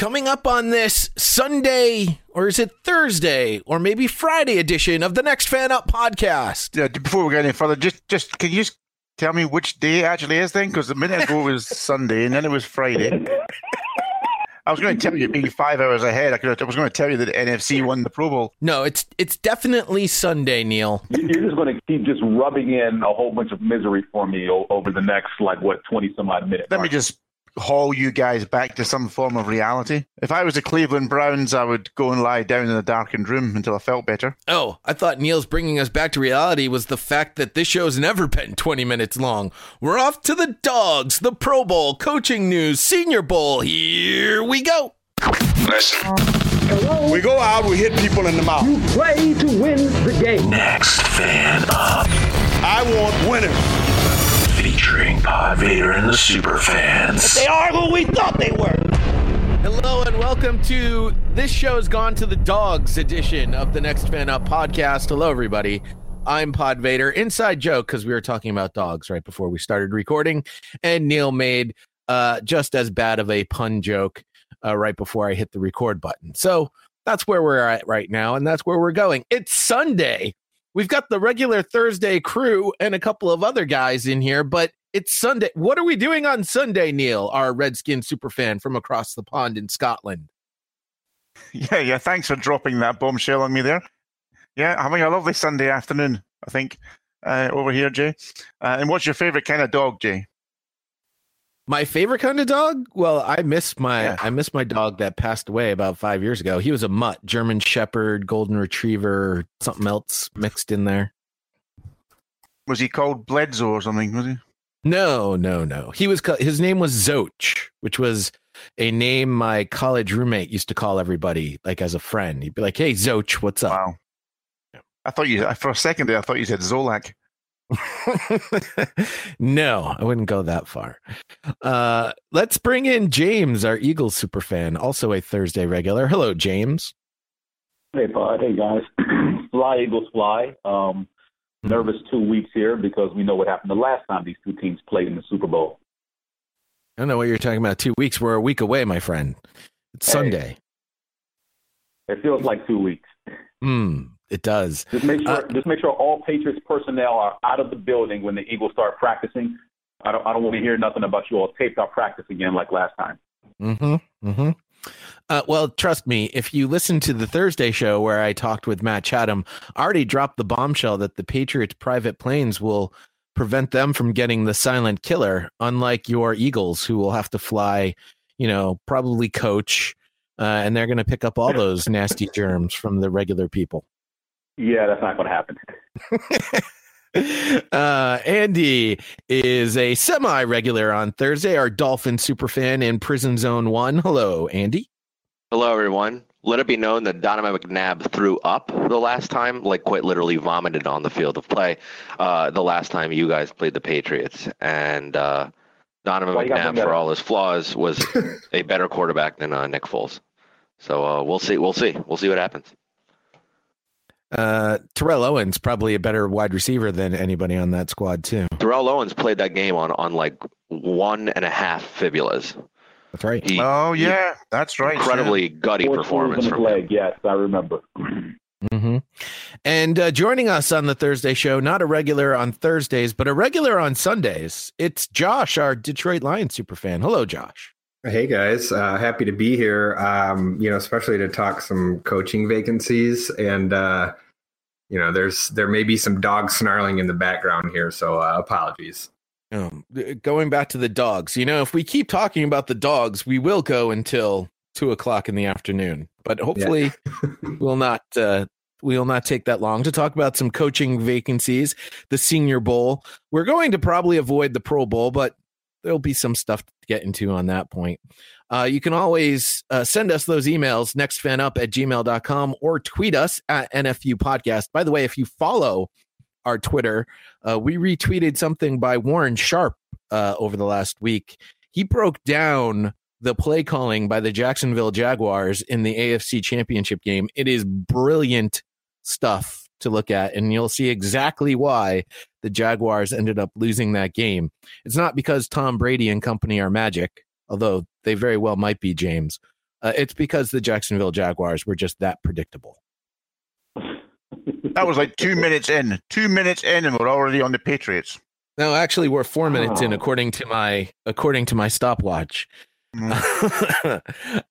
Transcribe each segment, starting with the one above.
Coming up on this Sunday, or is it Thursday, or maybe Friday edition of the Next Fan Up podcast. Yeah, before we get any further, just can you just tell me which day it actually is then? Because a minute ago it was Sunday, and then it was Friday. I was going to tell you maybe 5 hours ahead. I was going to tell you that the NFC won the Pro Bowl. No, it's definitely Sunday, Neil. You're just going to keep just rubbing in a whole bunch of misery for me over the next, 20 some odd minutes. Let me just haul you guys back to some form of reality. If I was the Cleveland Browns, I would go and lie down in a darkened room until I felt better. Oh, I thought Neil's bringing us back to reality was the fact that this show's never been 20 minutes long. We're off to the Dogs, the Pro Bowl, coaching news, Senior Bowl. Here we go. Listen. Hello? We go out, we hit people in the mouth. You play to win the game. Next Fan Up. I want winners. Featuring Pod Vader and the Super Fans. They are who we thought they were. Hello and welcome to This Show's Gone to the Dogs edition of the Next Fan Up podcast. Hello, everybody. I'm Pod Vader. Inside joke, because we were talking about dogs right before we started recording, and Neil made just as bad of a pun joke right before I hit the record button. So that's where we're at right now, and that's where we're going. It's Sunday. We've got the regular Thursday crew and a couple of other guys in here, but it's Sunday. What are we doing on Sunday, Neil, our Redskin superfan from across the pond in Scotland? Yeah. Thanks for dropping that bombshell on me there. Yeah, having a lovely Sunday afternoon, I think, over here, Jay. And what's your favorite kind of dog, Jay? My favorite kind of dog? Well, I miss my dog that passed away about 5 years ago. He was a mutt, German Shepherd, Golden Retriever, something else mixed in there. Was he called Bledsoe or something? Was he? No. His name was Zoch, which was a name my college roommate used to call everybody, like as a friend. He'd be like, "Hey, Zoch, what's up?" Wow. I thought for a second there, I thought you said Zolak. No, I wouldn't go that far. Let's bring in James, our Eagles superfan, also a Thursday regular. Hello, James. Hey, Pod. Hey, guys. Fly, Eagles, fly. Nervous 2 weeks here because we know what happened the last time these two teams played in the Super Bowl. I don't know what you're talking about. 2 weeks. We're a week away, my friend. It's Sunday. It feels like 2 weeks. It does. Just make sure all Patriots personnel are out of the building when the Eagles start practicing. I don't want to hear nothing about you all taped out practice again like last time. Well, trust me, if you listen to the Thursday show where I talked with Matt Chatham, I already dropped the bombshell that the Patriots' private planes will prevent them from getting the silent killer, unlike your Eagles, who will have to fly, probably coach, and they're going to pick up all those nasty germs from the regular people. Yeah, that's not going to happen. Andy is a semi-regular on Thursday, our Dolphin superfan in Prison Zone 1. Hello, Andy. Hello, everyone. Let it be known that Donovan McNabb threw up the last time, like quite literally vomited on the field of play the last time you guys played the Patriots. And Donovan McNabb, for all his flaws, was a better quarterback than Nick Foles. So we'll see. We'll see what happens. Terrell Owens probably a better wide receiver than anybody on that squad too. Terrell Owens played that game on like 1.5 fibulas. That's right. That's right. Incredibly gutty performance from leg. Yes, I remember. And joining us on the Thursday show, not a regular on Thursdays, but a regular on Sundays, it's Josh, our Detroit Lions superfan. Hello, Josh. Hey guys, happy to be here. Especially to talk some coaching vacancies, and there may be some dogs snarling in the background here, so apologies. Going back to the dogs, if we keep talking about the dogs, we will go until 2:00 in the afternoon. But hopefully, we'll not take that long to talk about some coaching vacancies. The Senior Bowl. We're going to probably avoid the Pro Bowl, but there'll be some stuff to get into on that point. You can always send us those emails, nextfanup@gmail.com, or tweet us at NFU Podcast. By the way, if you follow our Twitter, we retweeted something by Warren Sharp over the last week. He broke down the play calling by the Jacksonville Jaguars in the AFC Championship game. It is brilliant stuff to look at, and you'll see exactly why the Jaguars ended up losing that game. It's not because Tom Brady and company are magic, although they very well might be, James. It's because the Jacksonville Jaguars were just that predictable. That was like 2 minutes in. 2 minutes in, and we're already on the Patriots. No, actually, we're 4 minutes in, according to my stopwatch. By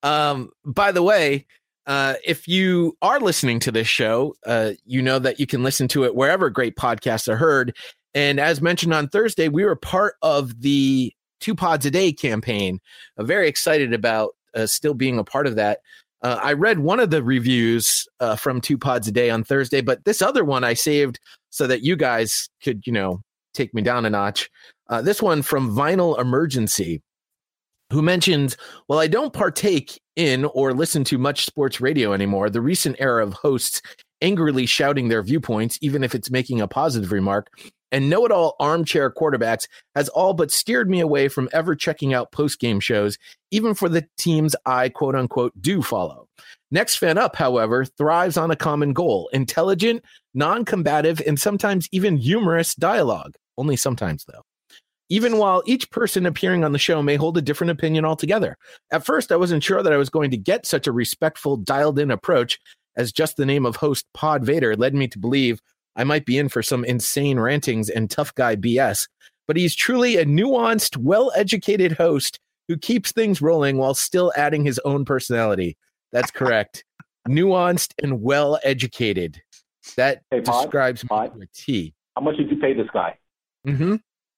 the way, if you are listening to this show, you know that you can listen to it wherever great podcasts are heard. And as mentioned on Thursday, we were part of the 2 Pods a Day campaign. I'm very excited about still being a part of that. I read one of the reviews from 2 Pods a Day on Thursday, but this other one I saved so that you guys could, take me down a notch. This one from Vinyl Emergency, who mentions, "Well, I don't partake in or listen to much sports radio anymore. The recent era of hosts angrily shouting their viewpoints, even if it's making a positive remark, and know-it-all armchair quarterbacks has all but steered me away from ever checking out post-game shows, even for the teams I, quote-unquote, do follow. Next Fan Up, however, thrives on a common goal: intelligent, non-combative, and sometimes even humorous dialogue. Only sometimes, though. Even while each person appearing on the show may hold a different opinion altogether. At first, I wasn't sure that I was going to get such a respectful, dialed-in approach, as just the name of host Pod Vader led me to believe I might be in for some insane rantings and tough guy BS. But he's truly a nuanced, well-educated host who keeps things rolling while still adding his own personality." That's correct. Nuanced and well-educated. That describes me to a T. How much did you pay this guy? Mm-hmm.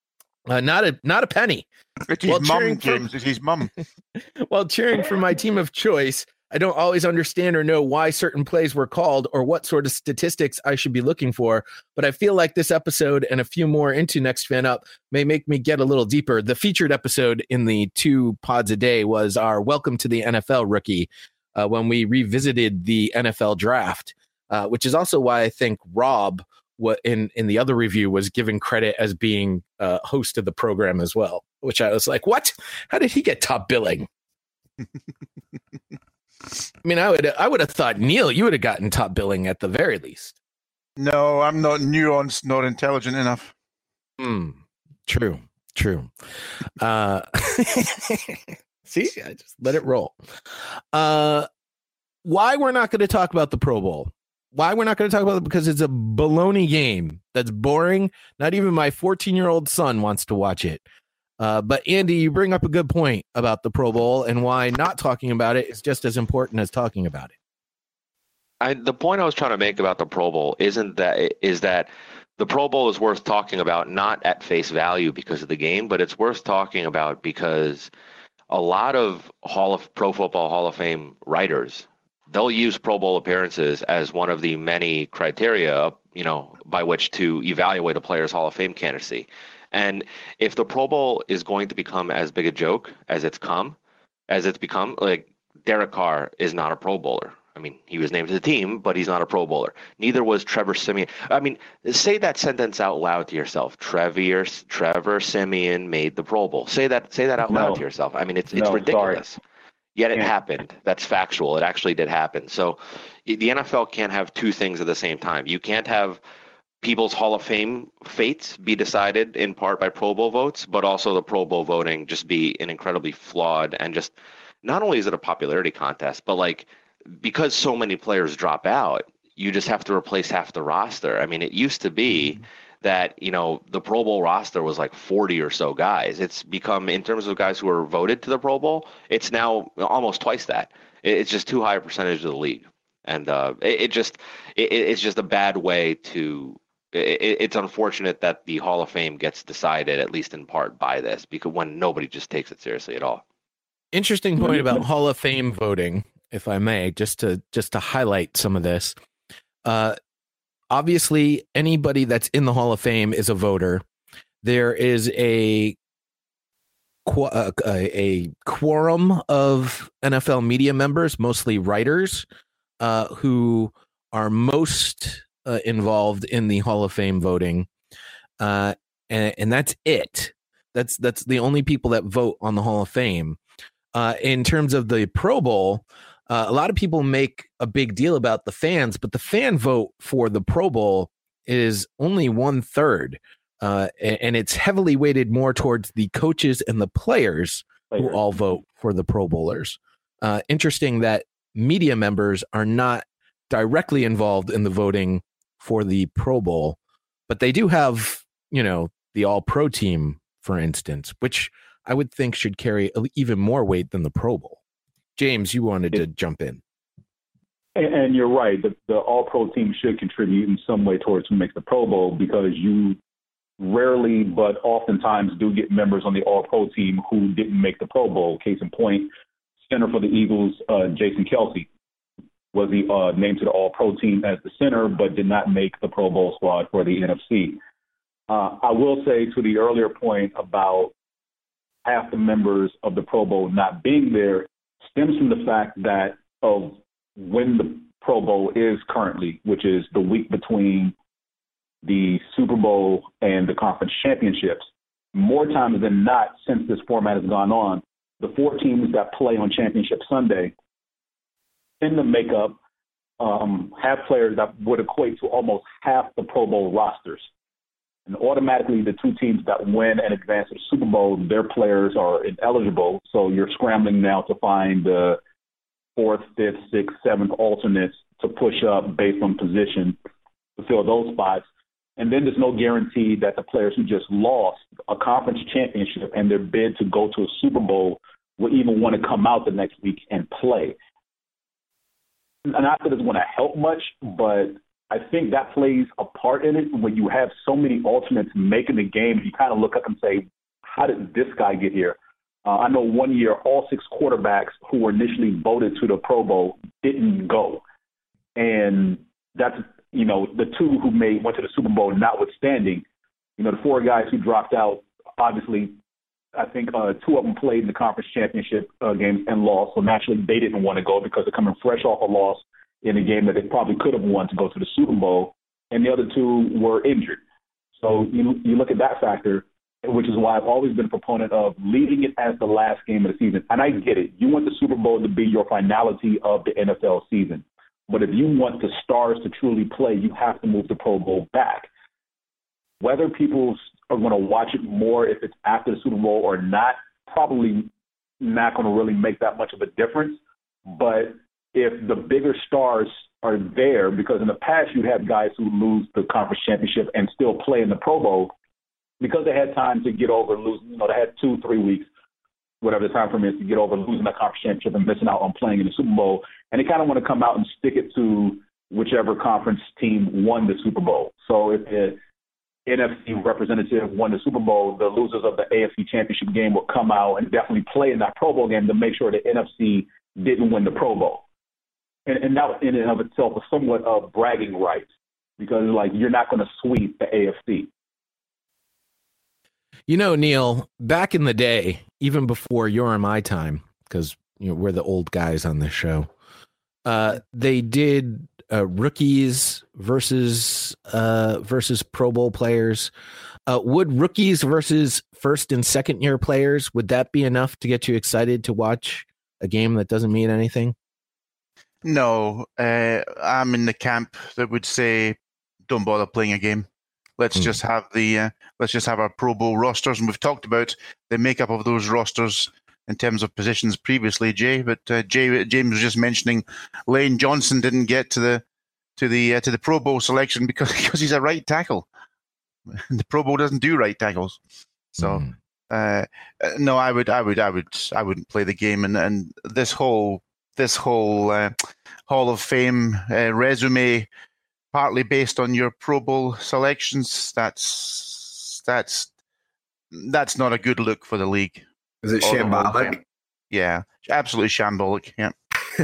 Not a penny. It's his mum, James. It's his mum. While cheering for my team of choice, I don't always understand or know why certain plays were called or what sort of statistics I should be looking for, but I feel like this episode and a few more into Next Fan Up may make me get a little deeper. The featured episode in the 2 Pods a Day was our Welcome to the NFL rookie, when we revisited the NFL draft, which is also why I think Rob, in the other review, was given credit as being host of the program as well, which I was like, what? How did he get top billing? I mean, I would have thought, Neil, you would have gotten top billing at the very least. No, I'm not nuanced, not intelligent enough. True. See, I just let it roll. Why we're not going to talk about the Pro Bowl? Why we're not going to talk about it? Because it's a baloney game that's boring. Not even my 14-year-old son wants to watch it. But Andy, you bring up a good point about the Pro Bowl and why not talking about it is just as important as talking about it. The point I was trying to make about the Pro Bowl is that the Pro Bowl is worth talking about not at face value because of the game, but it's worth talking about because a lot of Pro Football Hall of Fame writers, they'll use Pro Bowl appearances as one of the many criteria, by which to evaluate a player's Hall of Fame candidacy. And if the Pro Bowl is going to become as big a joke as it's become, like Derek Carr is not a Pro Bowler. I mean, he was named to the team, but he's not a Pro Bowler. Neither was Trevor Siemian. I mean, say that sentence out loud to yourself. Trevor Siemian made the Pro Bowl. Say that out loud to yourself. I mean, it's ridiculous. Sorry. Yet it happened. That's factual. It actually did happen. So the NFL can't have two things at the same time. You can't have people's Hall of Fame fates be decided in part by Pro Bowl votes, but also the Pro Bowl voting just be an incredibly flawed and just not only is it a popularity contest, but like because so many players drop out, you just have to replace half the roster. I mean, it used to be that, the Pro Bowl roster was like 40 or so guys. It's become, in terms of guys who are voted to the Pro Bowl, it's now almost twice that. It's just too high a percentage of the league. And it's just a bad way to it's unfortunate that the Hall of Fame gets decided, at least in part, by this, because when nobody just takes it seriously at all. Interesting point about Hall of Fame voting, if I may, just to highlight some of this. Obviously, anybody that's in the Hall of Fame is a voter. There is a quorum of NFL media members, mostly writers, who are most involved in the Hall of Fame voting, and that's it. That's the only people that vote on the Hall of Fame. In terms of the Pro Bowl, a lot of people make a big deal about the fans, but the fan vote for the Pro Bowl is only 1/3, and it's heavily weighted more towards the coaches and the players who all vote for the Pro Bowlers. Interesting that media members are not directly involved in the voting for the Pro Bowl, but they do have, the All-Pro team, for instance, which I would think should carry even more weight than the Pro Bowl. James, you wanted to jump in. And you're right. The All-Pro team should contribute in some way towards who makes the Pro Bowl, because you rarely but oftentimes do get members on the All-Pro team who didn't make the Pro Bowl. Case in point, center for the Eagles, Jason Kelce, was named to the All-Pro team as the center, but did not make the Pro Bowl squad for the NFC. I will say, to the earlier point about half the members of the Pro Bowl not being there, stems from the fact that of when the Pro Bowl is currently, which is the week between the Super Bowl and the conference championships. More times than not, since this format has gone on, the 4 teams that play on Championship Sunday in the makeup have players that would equate to almost half the Pro Bowl rosters. And automatically, the 2 teams that win and advance to the Super Bowl, their players are ineligible. So you're scrambling now to find the 4th, 5th, 6th, 7th alternates to push up based on position to fill those spots. And then there's no guarantee that the players who just lost a conference championship and their bid to go to a Super Bowl will even want to come out the next week and play. Not that it's going to help much, but I think that plays a part in it when you have so many alternates making the game. You kind of look up and say, how did this guy get here? I know one year all 6 quarterbacks who were initially voted to the Pro Bowl didn't go. And that's, the 2 who went to the Super Bowl notwithstanding, the 4 guys who dropped out, obviously, I think 2 of them played in the conference championship games and lost. So naturally they didn't want to go because they're coming fresh off a loss in a game that they probably could have won to go to the Super Bowl. And the other 2 were injured. So you look at that factor, which is why I've always been a proponent of leaving it as the last game of the season. And I get it. You want the Super Bowl to be your finality of the NFL season. But if you want the stars to truly play, you have to move the Pro Bowl back. Whether people are going to watch it more if it's after the Super Bowl or not, probably not going to really make that much of a difference. But if the bigger stars are there, because in the past you had guys who lose the conference championship and still play in the Pro Bowl because they had time to get over losing. They had 2-3 weeks, whatever the time frame is, to get over losing that conference championship and missing out on playing in the Super Bowl. And they kind of want to come out and stick it to whichever conference team won the Super Bowl. So if the NFC representative won the Super Bowl, the losers of the AFC championship game will come out and definitely play in that Pro Bowl game to make sure the NFC didn't win the Pro Bowl. And that in and of itself is somewhat of bragging rights, because you're not going to sweep the AFC. Neil, back in the day, even before your and my time, because we're the old guys on this show, they did rookies versus Pro Bowl players. Would rookies versus first and second year players, would that be enough to get you excited to watch a game that doesn't mean anything? No, I'm in the camp that would say, don't bother playing a game. Let's just have our Pro Bowl rosters, and we've talked about the makeup of those rosters in terms of positions previously, Jay. But James was just mentioning Lane Johnson didn't get to the Pro Bowl selection because he's a right tackle. The Pro Bowl doesn't do right tackles, so no, I wouldn't play the game, and this whole Hall of Fame resume, partly based on your Pro Bowl selections, that's not a good look for the league. Is it shambolic? Yeah, absolutely shambolic. Yeah.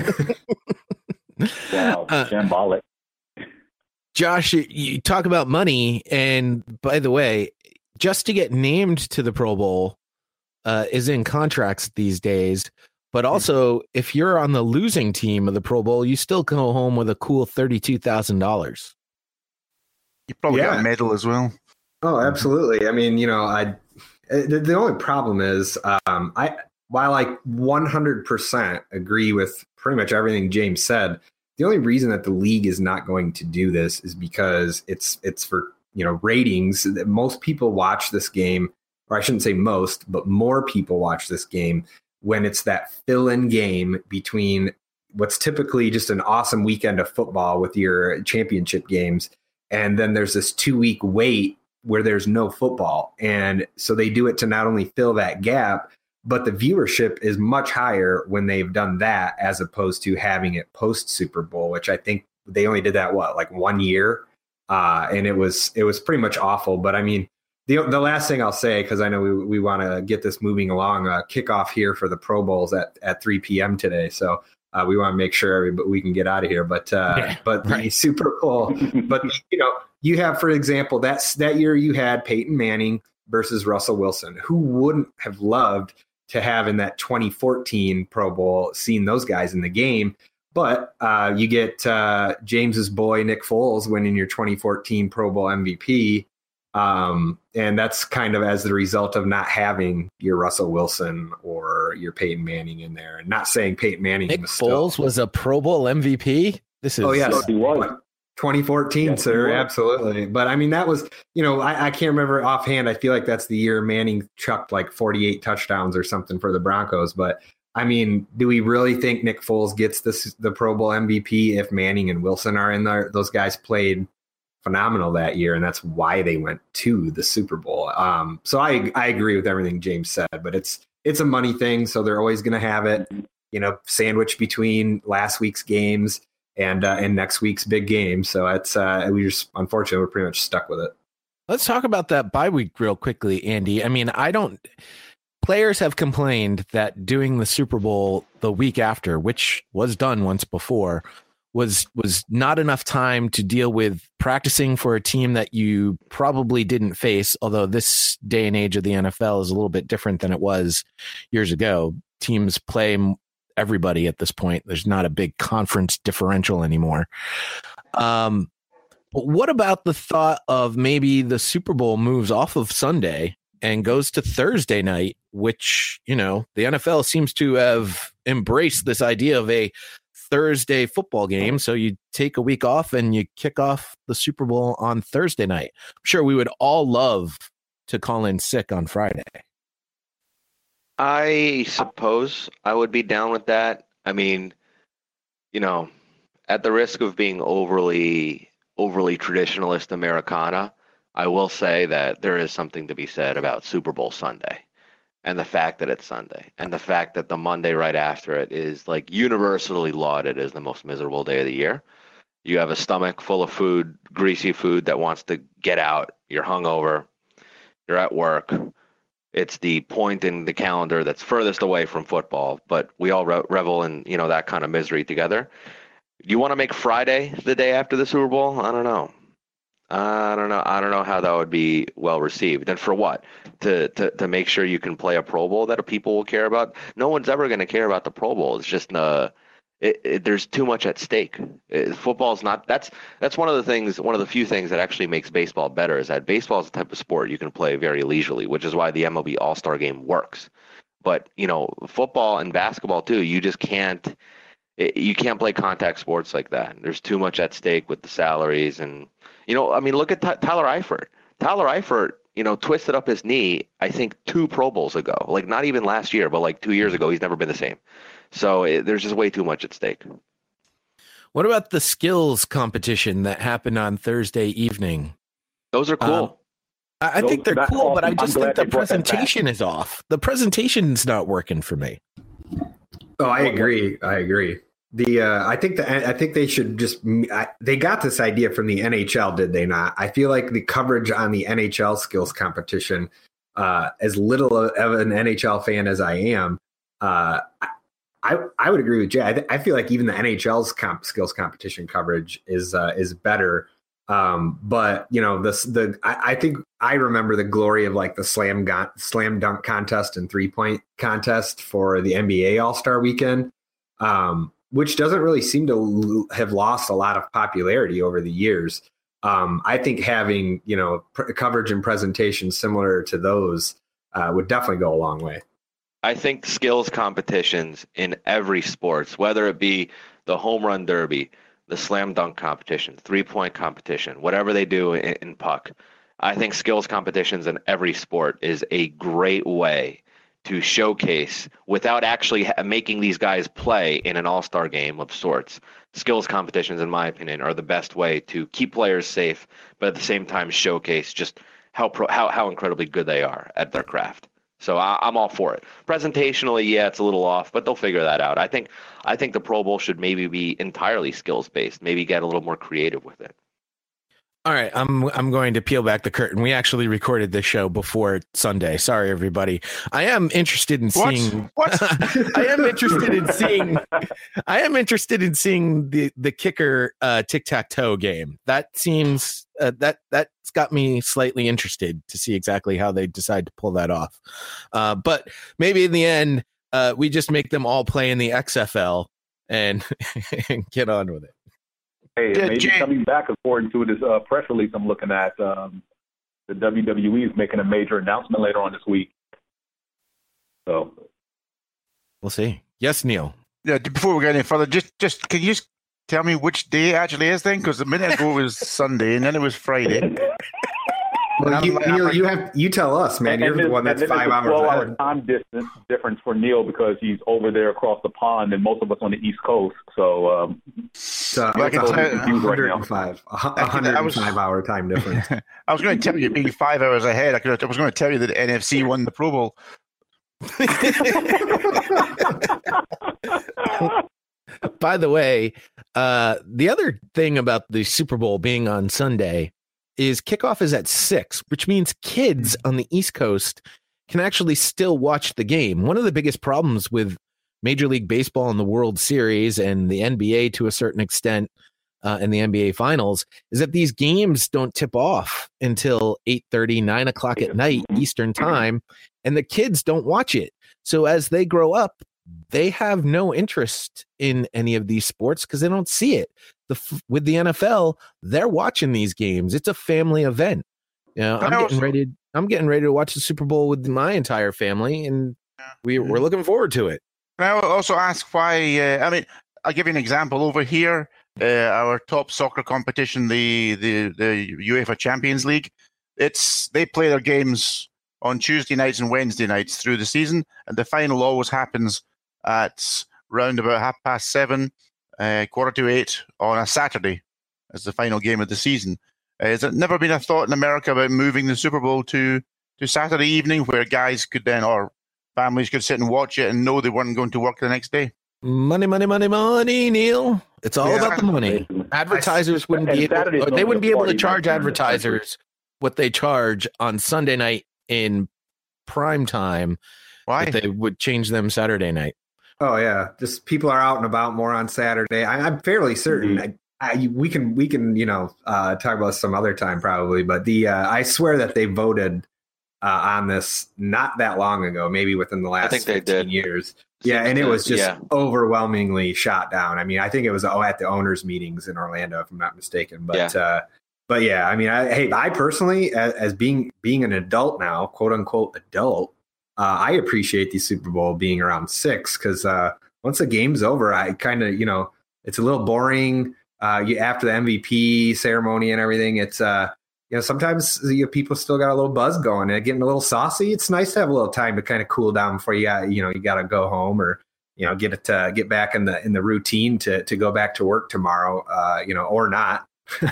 Wow, shambolic. Josh, you talk about money, and by the way, just to get named to the Pro Bowl is in contracts these days. But also, if you're on the losing team of the Pro Bowl, you still go home with a cool $32,000. You probably got a medal as well. Oh, absolutely. I mean, the only problem is, while I 100% agree with pretty much everything James said, the only reason that the league is not going to do this is because it's for ratings. Most people watch this game, or I shouldn't say most, but more people watch this game when it's that fill-in game between what's typically just an awesome weekend of football with your championship games. And then there's this 2-week wait where there's no football. And so they do it to not only fill that gap, but the viewership is much higher when they've done that as opposed to having it post Super Bowl, which I think they only did that, like 1 year. And it was pretty much awful. But I mean, the last thing I'll say, because I know we want to get this moving along, kickoff here for the Pro Bowls at 3 p.m. today. So we want to make sure we can get out of here. But right. The Super Bowl, but you have, for example, that year you had Peyton Manning versus Russell Wilson. Who wouldn't have loved to have in that 2014 Pro Bowl seen those guys in the game? But you get James's boy Nick Foles winning your 2014 Pro Bowl MVP. And that's kind of as the result of not having your Russell Wilson or your Peyton Manning in there. And not saying Peyton Manning Nick Foles was a Pro Bowl MVP. This is 2014, yes, sir. Absolutely. But I mean, that was, I can't remember offhand. I feel like that's the year Manning chucked like 48 touchdowns or something for the Broncos. But I mean, do we really think Nick Foles gets the Pro Bowl MVP if Manning and Wilson are in there? Those guys played phenomenal that year, and that's why they went to the Super Bowl. So I agree with everything James said, but it's a money thing, so they're always going to have it, sandwiched between last week's games and next week's big game. So it's unfortunately we're pretty much stuck with it. Let's talk about that bye week real quickly, Andy. I mean, players have complained that doing the Super Bowl the week after, which was done once before, was not enough time to deal with practicing for a team that you probably didn't face. Although this day and age of the NFL is a little bit different than it was years ago. Teams play everybody at this point. There's not a big conference differential anymore. But what about the thought of maybe the Super Bowl moves off of Sunday and goes to Thursday night, which, the NFL seems to have embraced this idea of a Thursday football game. So you take a week off and you kick off the Super Bowl on Thursday night. I'm sure we would all love to call in sick on Friday. I suppose I would be down with that. I mean, at the risk of being overly traditionalist Americana, I will say that there is something to be said about Super Bowl Sunday. And the fact that it's Sunday, and the fact that the Monday right after it is like universally lauded as the most miserable day of the year. You have a stomach full of food, greasy food that wants to get out. You're hungover. You're at work. It's the point in the calendar that's furthest away from football, but we all revel in, that kind of misery together. You want to make Friday the day after the Super Bowl? I don't know. I don't know how that would be well received. And for what? To make sure you can play a Pro Bowl that people will care about? No one's ever going to care about the Pro Bowl. It's just there's too much at stake. Football's not. That's one of the few things that actually makes baseball better is that baseball is the type of sport you can play very leisurely, which is why the MLB All-Star Game works. But football and basketball too. You just can't. You can't play contact sports like that. There's too much at stake with the salaries and. Look at Tyler Eifert. Tyler Eifert, twisted up his knee, I think 2 Pro Bowls ago. Like, not even last year, but like 2 years ago. He's never been the same. So there's just way too much at stake. What about the skills competition that happened on Thursday evening? Those are cool. I think they're cool, but I just think the presentation is off. The presentation's not working for me. Oh, I agree. I think they should just. They got this idea from the NHL, did they not? I feel like the coverage on the NHL skills competition, as little of an NHL fan as I am, I would agree with Jay. I feel like even the NHL's skills competition coverage is better. But I think I remember the glory of like the slam dunk contest and 3-point contest for the NBA All-Star Weekend. Which doesn't really seem to have lost a lot of popularity over the years. I think having, coverage and presentation similar to those would definitely go a long way. I think skills competitions in every sports, whether it be the home run derby, the slam dunk competition, 3-point competition, whatever they do in puck, I think skills competitions in every sport is a great way to showcase without actually making these guys play in an all-star game of sorts. Skills competitions, in my opinion, are the best way to keep players safe, but at the same time showcase just how incredibly good they are at their craft. So I'm all for it. Presentationally, yeah, it's a little off, but they'll figure that out. I think the Pro Bowl should maybe be entirely skills-based, maybe get a little more creative with it. All right, I'm going to peel back the curtain. We actually recorded this show before Sunday. Sorry, everybody. I am interested in seeing. What? I am interested in seeing. I am interested in seeing the kicker tic-tac-toe game. That seems that's got me slightly interested to see exactly how they decide to pull that off. But maybe in the end, we just make them all play in the XFL and get on with it. Hey, maybe coming back according to this press release I'm looking at, the WWE is making a major announcement later on this week. So we'll see. Yes, Neil. Yeah, before we get any further, just can you just tell me which day it actually is then? Because a minute ago it was Sunday and then it was Friday. Well, Neil, you tell us, man. You're the one that's 5 hours ahead. 12-hour time difference for Neil because he's over there across the pond, and most of us on the East Coast. So, it's 105 hour time difference. I was going to tell you, being 5 hours ahead, I was going to tell you that NFC won the Pro Bowl. By the way, the other thing about the Super Bowl being on Sunday is kickoff is at 6, which means kids on the East Coast can actually still watch the game. One of the biggest problems with Major League Baseball and the World Series and the NBA to a certain extent and the NBA Finals is that these games don't tip off until 8:30, 9 o'clock at night Eastern time, and the kids don't watch it. So as they grow up, they have no interest in any of these sports because they don't see it. With the NFL, they're watching these games. It's a family event. You know, I'm getting ready to watch the Super Bowl with my entire family, and we're looking forward to it. I will also ask why. I'll give you an example over here. Our top soccer competition, the UEFA Champions League. They play their games on Tuesday nights and Wednesday nights through the season, and the final always happens at round about 7:30, 7:45 on a Saturday as the final game of the season. Has it never been a thought in America about moving the Super Bowl to Saturday evening where guys could then, or families could sit and watch it and know they weren't going to work the next day? Money, Neil. It's all about the money. Advertisers wouldn't be able to charge advertisers what they charge on Sunday night in prime time. Why? If they would change them Saturday night. Oh yeah, just people are out and about more on Saturday. I'm fairly certain. We can talk about some other time probably, but I swear that they voted on this not that long ago, maybe within the last 15 years. Yeah, and it was just overwhelmingly shot down. I mean, I think it was at the owners' meetings in Orlando, if I'm not mistaken. But yeah, I mean, I personally, as being an adult now, quote unquote adult, I appreciate the Super Bowl being around 6 because once the game's over, I kind of, it's a little boring. After the MVP ceremony and everything, it's sometimes people still got a little buzz going and getting a little saucy. It's nice to have a little time to kind of cool down before you got to go home or get back in the routine to go back to work tomorrow, or not.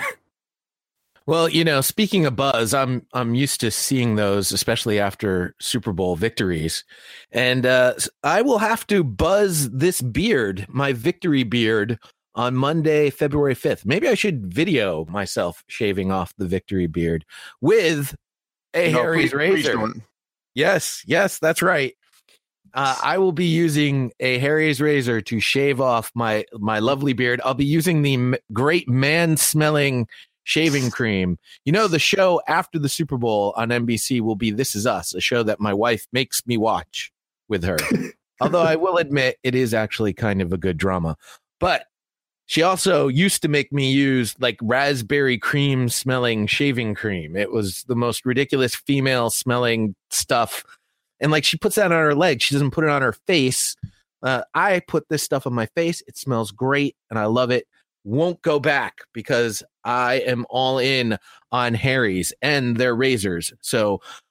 Well, speaking of buzz, I'm used to seeing those, especially after Super Bowl victories. And I will have to buzz this beard, my victory beard, on Monday, February 5th. Maybe I should video myself shaving off the victory beard with a Harry's razor. Yes, that's right. I will be using a Harry's razor to shave off my lovely beard. I'll be using the great man-smelling shaving cream. The show after the Super Bowl on NBC will be This Is Us, a show that my wife makes me watch with her. Although I will admit it is actually kind of a good drama. But she also used to make me use like raspberry cream smelling shaving cream. It was the most ridiculous female smelling stuff. And like she puts that on her leg. She doesn't put it on her face. I put this stuff on my face. It smells great and I love it. Won't go back because I am all in on Harry's and their razors. So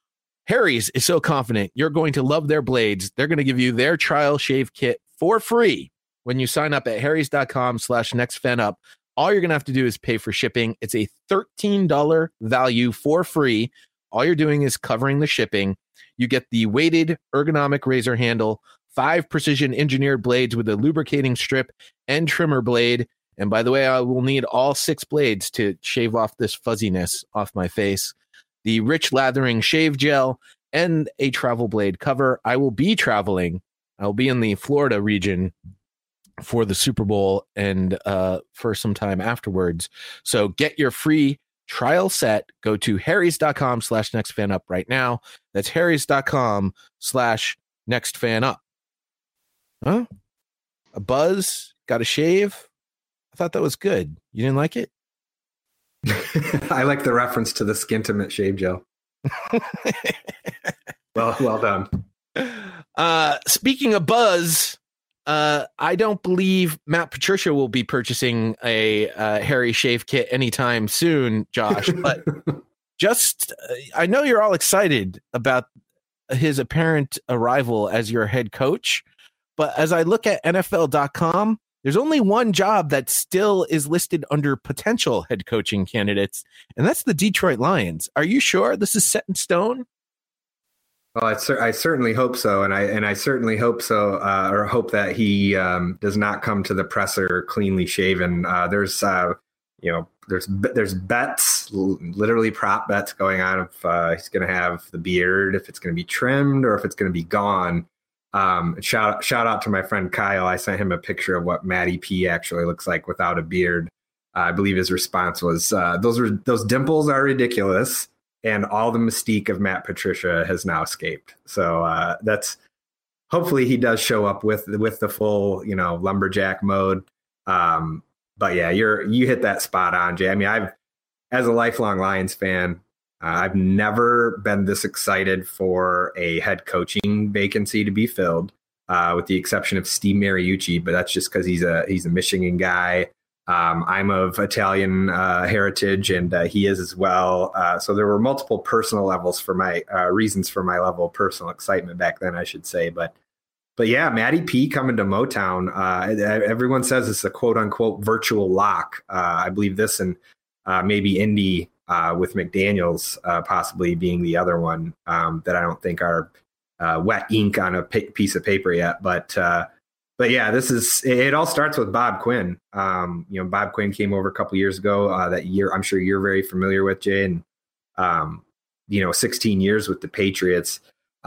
Harry's is so confident you're going to love their blades. They're going to give you their trial shave kit for free when you sign up at harrys.com/nextfanup. All you're going to have to do is pay for shipping. It's a $13 value for free. All you're doing is covering the shipping. You get the weighted ergonomic razor handle, 5 precision engineered blades with a lubricating strip and trimmer blade. And by the way, I will need all 6 blades to shave off this fuzziness off my face. The rich lathering shave gel, and a travel blade cover. I will be traveling. I'll be in the Florida region for the Super Bowl and for some time afterwards. So get your free trial set. Go to harrys.com/nextfanup right now. That's harrys.com/nextfanup. Huh? A buzz? Got a shave? I thought that was good. You didn't like it? I like the reference to the Skintimate shave gel. Well done. Speaking of buzz, I don't believe Matt Patricia will be purchasing a Harry shave kit anytime soon, Josh. But I know you're all excited about his apparent arrival as your head coach. But as I look at NFL.com, there's only one job that still is listed under potential head coaching candidates, and that's the Detroit Lions. Are you sure this is set in stone? Well, I certainly hope so, and I certainly hope so, or hope that he does not come to the presser cleanly shaven. There's bets, literally prop bets going on if he's going to have the beard, if it's going to be trimmed, or if it's going to be gone. Shout out to my friend Kyle. I sent him a picture of what Matty P actually looks like without a beard. I believe his response was, those dimples are ridiculous, and all the mystique of Matt Patricia has now escaped. So that's hopefully he does show up with the full, lumberjack mode. But yeah, you hit that spot on, Jay. I mean, as a lifelong Lions fan, I've never been this excited for a head coaching vacancy to be filled, with the exception of Steve Mariucci, but that's just because he's a Michigan guy. I'm of Italian heritage, and he is as well. So there were multiple personal levels for my reasons for my level of personal excitement back then, I should say. But yeah, Matty P coming to Motown. Everyone says it's a quote unquote virtual lock. I believe this, and maybe Indy. With McDaniels possibly being the other one that I don't think are wet ink on a piece of paper yet. But yeah, it all starts with Bob Quinn. Bob Quinn came over a couple years ago. That year, I'm sure you're very familiar with, Jay, and 16 years with the Patriots.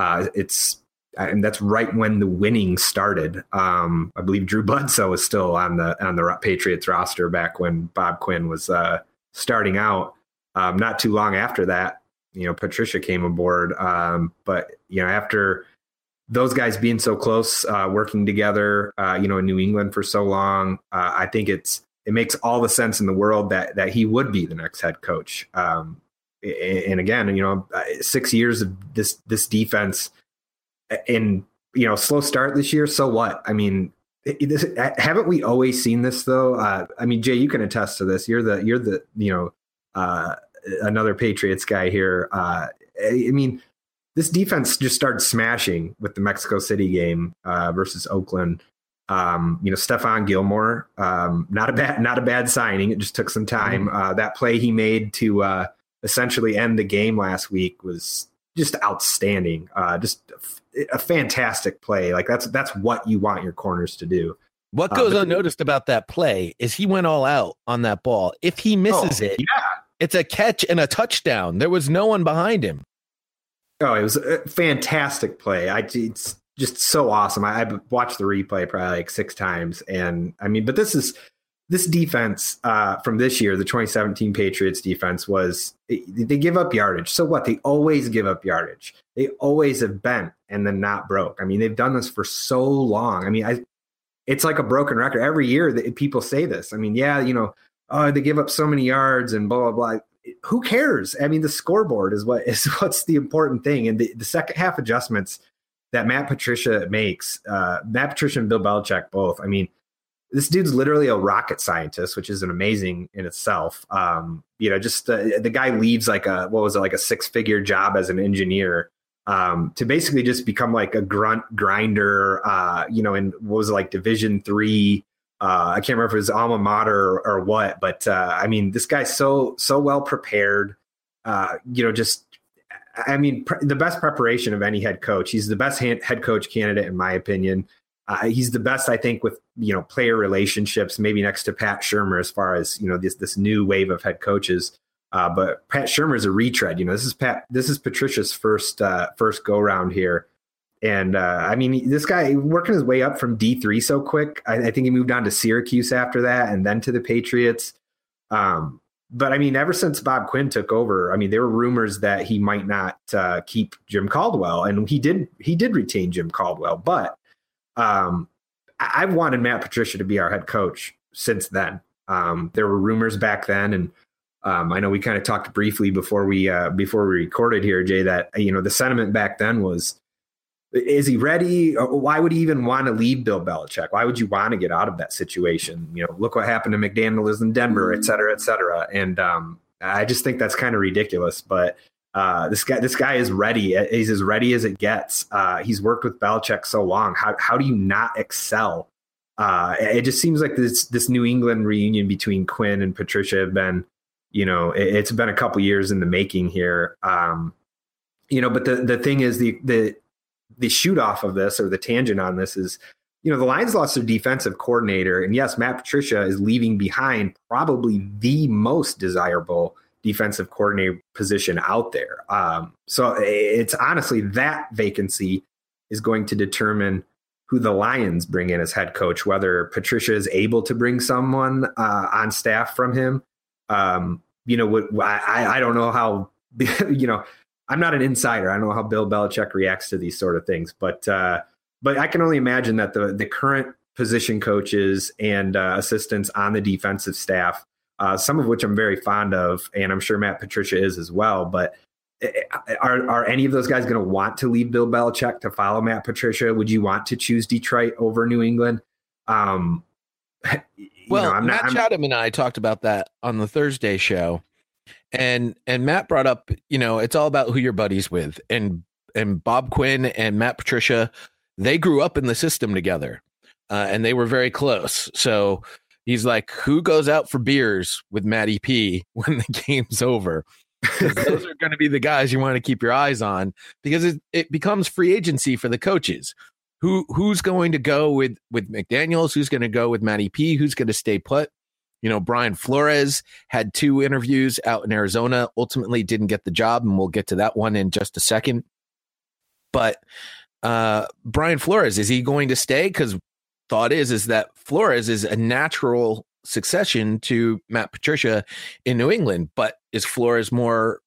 And that's right when the winning started. I believe Drew Bledsoe was still on the Patriots roster back when Bob Quinn was starting out. Not too long after that, Patricia came aboard. But after those guys being so close, working together, in New England for so long, I think it makes all the sense in the world that he would be the next head coach. And again, 6 years of this defense, and slow start this year. So what? I mean, haven't we always seen this though? I mean, Jay, you can attest to this. You're the another Patriots guy here. I mean, this defense just started smashing with the Mexico City game versus Oakland. Stephon Gilmore, not a bad signing. It just took some time. That play he made to essentially end the game last week was just outstanding. Just a fantastic play. Like that's what you want your corners to do. What goes unnoticed about that play is he went all out on that ball. If he misses it, it's a catch and a touchdown. There was no one behind him. Oh, it was a fantastic play. It's just so awesome. I watched the replay probably like 6 times. And I mean, but this defense from this year, the 2017 Patriots defense they give up yardage. So what? They always give up yardage. They always have bent and then not broke. I mean, they've done this for so long. I mean, it's like a broken record. Every year that people say this. I mean, they give up so many yards and blah, blah, blah. Who cares? I mean, the scoreboard is what's the important thing. And the second half adjustments that Matt Patricia makes, Matt Patricia and Bill Belichick both. I mean, this dude's literally a rocket scientist, which is amazing in itself. The guy leaves like a 6-figure job as an engineer to basically just become like a grunt grinder, in what was it, like Division III. I can't remember if it was alma mater or what, but this guy's so well prepared. The best preparation of any head coach. He's the best head coach candidate, in my opinion. He's the best, I think, with, player relationships, maybe next to Pat Shurmur as far as, this new wave of head coaches. But Pat Shurmur is a retread. This is Patricia's first go round here. And this guy working his way up from D3 so quick. I think he moved on to Syracuse after that and then to the Patriots. But ever since Bob Quinn took over, there were rumors that he might not keep Jim Caldwell, and he did retain Jim Caldwell. But I've wanted Matt Patricia to be our head coach since then. There were rumors back then, and I know we kind of talked briefly before we recorded here, Jay, that the sentiment back then was, is he ready? Why would he even want to leave Bill Belichick? Why would you want to get out of that situation? Look what happened to McDaniels in Denver, et cetera, et cetera. And I just think that's kind of ridiculous. But this guy is ready. He's as ready as it gets. He's worked with Belichick so long. How do you not excel? It just seems like this New England reunion between Quinn and Patricia have been, it's been a couple years in the making here. But the thing is, the shoot off of this, or the tangent on this, is, the Lions lost their defensive coordinator, and yes, Matt Patricia is leaving behind probably the most desirable defensive coordinator position out there. So it's honestly that vacancy is going to determine who the Lions bring in as head coach, whether Patricia is able to bring someone on staff from him. I don't know how, I'm not an insider. I don't know how Bill Belichick reacts to these sort of things, but I can only imagine that the current position coaches and assistants on the defensive staff, some of which I'm very fond of, and I'm sure Matt Patricia is as well, but are any of those guys going to want to leave Bill Belichick to follow Matt Patricia? Would you want to choose Detroit over New England? Matt Chatham and I talked about that on the Thursday show. And Matt brought up, it's all about who you're buddies with. And Bob Quinn and Matt Patricia, they grew up in the system together, and they were very close. So he's like, who goes out for beers with Matty P when the game's over? Those are going to be the guys you want to keep your eyes on, because it becomes free agency for the coaches. Who's going to go with McDaniels? Who's going to go with Matty P? Who's going to stay put? Brian Flores had 2 interviews out in Arizona, ultimately didn't get the job, and we'll get to that one in just a second. But Brian Flores, is he going to stay? Because thought is that Flores is a natural succession to Matt Patricia in New England. But is Flores more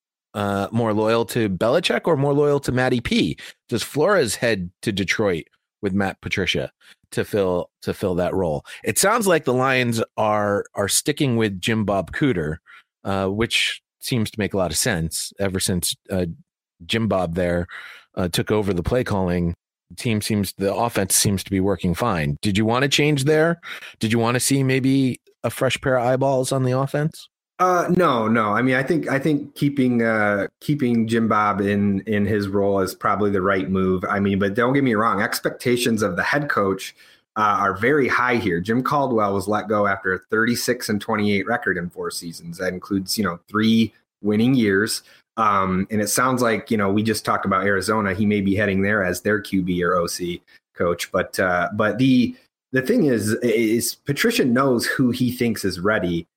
loyal to Belichick or more loyal to Matty P? Does Flores head to Detroit with Matt Patricia to fill that role? It sounds like the Lions are sticking with Jim Bob Cooter, which seems to make a lot of sense. Ever since Jim Bob there took over the play calling, the offense seems to be working fine. Did you want to change there? Did you want to see maybe a fresh pair of eyeballs on the offense? No. I think keeping Jim Bob in his role is probably the right move. But don't get me wrong, expectations of the head coach are very high here. Jim Caldwell was let go after a 36-28 record in 4 seasons. That includes, 3 winning years. And it sounds like, we just talked about Arizona. He may be heading there as their QB or OC coach. But the thing is Patricia knows who he thinks is ready.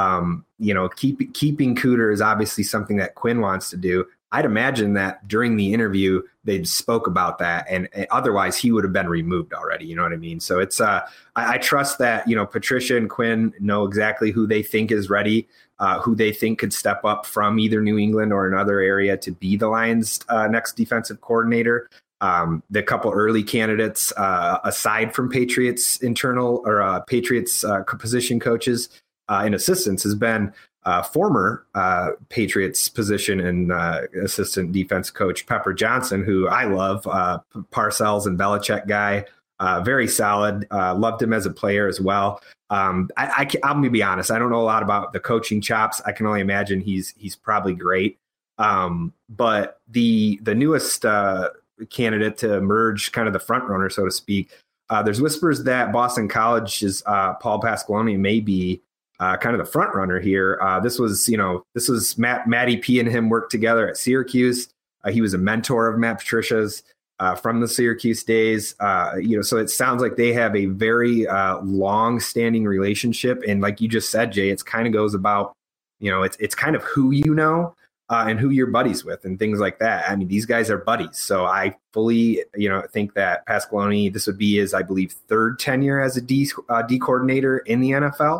Keeping Cooter is obviously something that Quinn wants to do. I'd imagine that during the interview they spoke about that, and otherwise he would have been removed already. You know what I mean? So it's I trust that Patricia and Quinn know exactly who they think is ready, who they think could step up from either New England or another area to be the Lions' next defensive coordinator. The couple early candidates, aside from Patriots internal or Patriots position coaches and assistants, has been former Patriots position and assistant defense coach Pepper Johnson, who I love, Parcells and Belichick guy, very solid. Loved him as a player as well. I'm going to be honest. I don't know a lot about the coaching chops. I can only imagine he's probably great. But the newest candidate to emerge, kind of the front runner, so to speak, there's whispers that Boston College's Paul Pasqualoni may be kind of the front runner here. This was Matty P and him worked together at Syracuse. He was a mentor of Matt Patricia's from the Syracuse days. So it sounds like they have a very long-standing relationship. And like you just said, Jay, it's kind of goes about, it's kind of who you know and who you're buddies with and things like that. I mean, these guys are buddies. So I fully, think that Pasqualoni, this would be his, I believe, third tenure as a D coordinator in the NFL.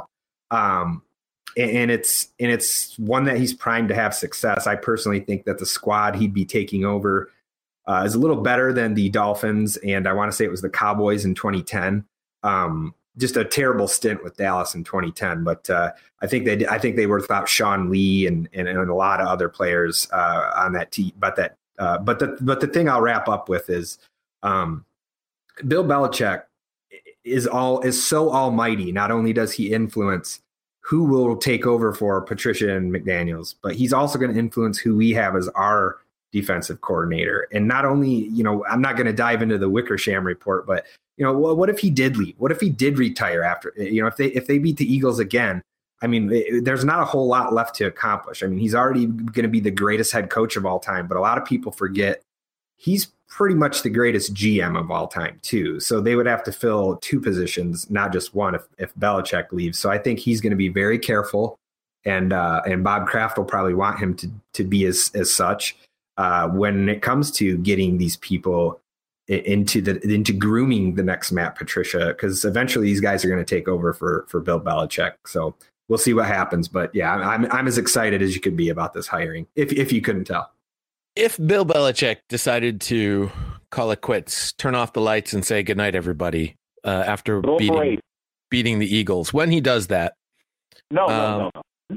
And it's one that he's primed to have success. I personally think that the squad he'd be taking over is a little better than the Dolphins, and I want to say it was the Cowboys in 2010. Just a terrible stint with Dallas in 2010, but I think they were without Sean Lee and a lot of other players on that team. But the thing I'll wrap up with is Bill Belichick is so almighty. Not only does he influence who will take over for Patricia and McDaniels, but he's also going to influence who we have as our defensive coordinator. And not only, I'm not going to dive into the Wickersham report, but what if he did leave? What if he did retire after, if they beat the Eagles again? I mean, there's not a whole lot left to accomplish. I mean, he's already going to be the greatest head coach of all time, but a lot of people forget he's pretty much the greatest GM of all time too. So they would have to fill two positions, not just one, if Belichick leaves. So I think he's going to be very careful, and Bob Kraft will probably want him to be as such when it comes to getting these people into grooming the next Matt Patricia, because eventually these guys are going to take over for Bill Belichick. So we'll see what happens. But yeah, I'm as excited as you could be about this hiring, if you couldn't tell. If Bill Belichick decided to call it quits, turn off the lights and say goodnight, everybody, after beating the Eagles, when he does that, no.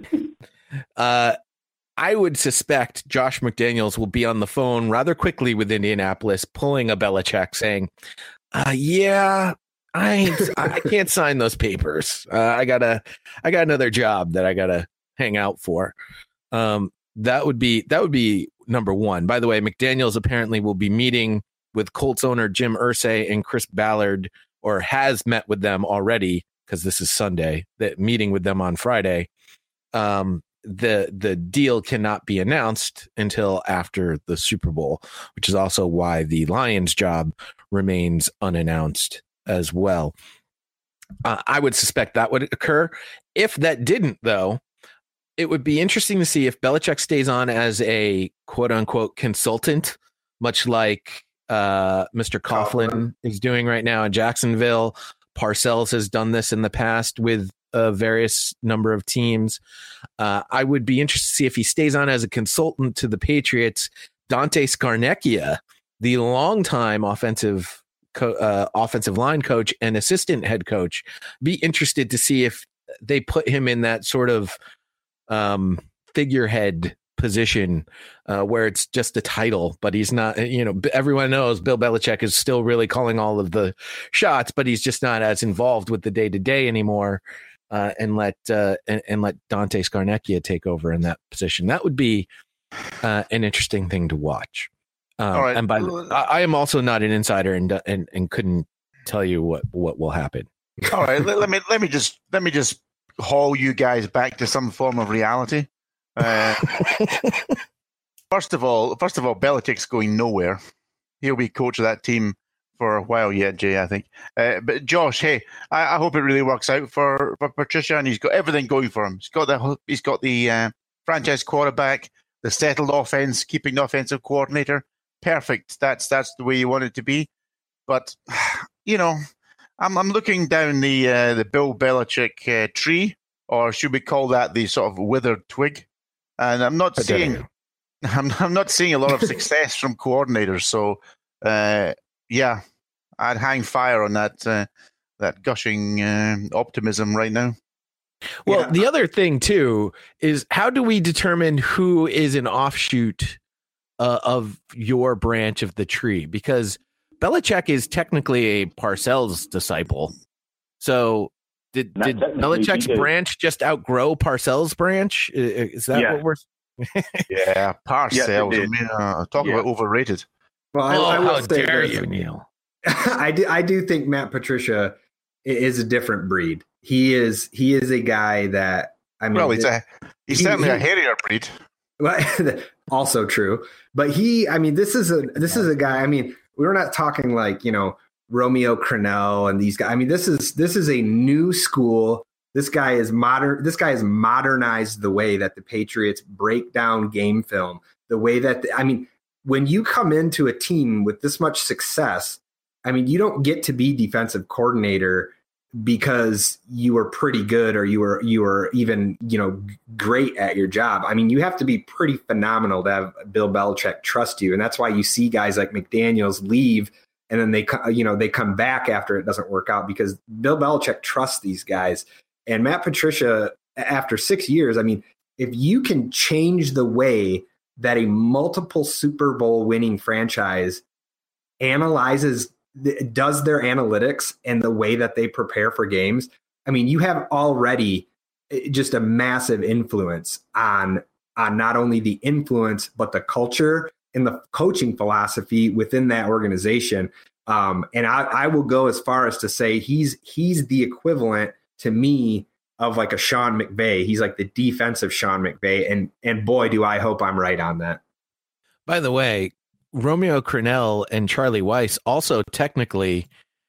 I would suspect Josh McDaniels will be on the phone rather quickly with Indianapolis, pulling a Belichick saying, I can't sign those papers. I got another job that I got to hang out for. That would be number one. By the way, McDaniels apparently will be meeting with Colts owner Jim Irsay and Chris Ballard, or has met with them already, because this is Sunday, that meeting with them on Friday. The deal cannot be announced until after the Super Bowl, which is also why the Lions job remains unannounced as well. I would suspect that would occur. If that didn't, though, it would be interesting to see if Belichick stays on as a quote unquote consultant, much like Mr. Coughlin is doing right now in Jacksonville. Parcells has done this in the past with various number of teams. I would be interested to see if he stays on as a consultant to the Patriots. Dante Scarnecchia, the longtime offensive line coach and assistant head coach, be interested to see if they put him in that sort of figurehead position where it's just a title, but he's not, everyone knows Bill Belichick is still really calling all of the shots, but he's just not as involved with the day-to-day anymore. And let Dante Scarnecchia take over in that position. That would be an interesting thing to watch. All right. And I am also not an insider and couldn't tell you what will happen. All right, let me just haul you guys back to some form of reality. First of all, Belichick's going nowhere. He'll be coach of that team for a while yet, Jay, I think. But Josh, hey, I hope it really works out for Patricia, and he's got everything going for him. He's got the franchise quarterback, the settled offense, keeping the offensive coordinator. Perfect. That's the way you want it to be. But I'm looking down the Bill Belichick tree, or should we call that the sort of withered twig? And I'm not seeing a lot of success from coordinators. So yeah, I'd hang fire on that gushing optimism right now. Well, the other thing too is, how do we determine who is an offshoot of your branch of the tree? Because Belichick is technically a Parcells disciple. So did Belichick's branch just outgrow Parcells' branch? Is that what we're? Yeah, Parcells. Yes, it did. I mean, talk about overrated. Well, I will how say dare this. you, Neil? I do think Matt Patricia is a different breed. He is a guy that, I mean, Well, he's certainly a hairier breed. Also true, but this is a guy. I mean, we're not talking like, Romeo Crennel and these guys. I mean, this is a new school. This guy is modern. This guy has modernized the way that the Patriots break down game film. The way that when you come into a team with this much success, I mean, you don't get to be defensive coordinator because you were pretty good or you were even, great at your job. I mean, you have to be pretty phenomenal to have Bill Belichick trust you. And that's why you see guys like McDaniels leave and then they come back after it doesn't work out, because Bill Belichick trusts these guys. And Matt Patricia, after 6 years, I mean, if you can change the way that a multiple Super Bowl winning franchise does their analytics and the way that they prepare for games, I mean, you have already just a massive influence on not only the influence, but the culture and the coaching philosophy within that organization. And I will go as far as to say he's the equivalent to me of like a Sean McVay. He's like the defensive Sean McVay. And boy, do I hope I'm right on that. By the way, Romeo Crennel and Charlie Weiss also technically,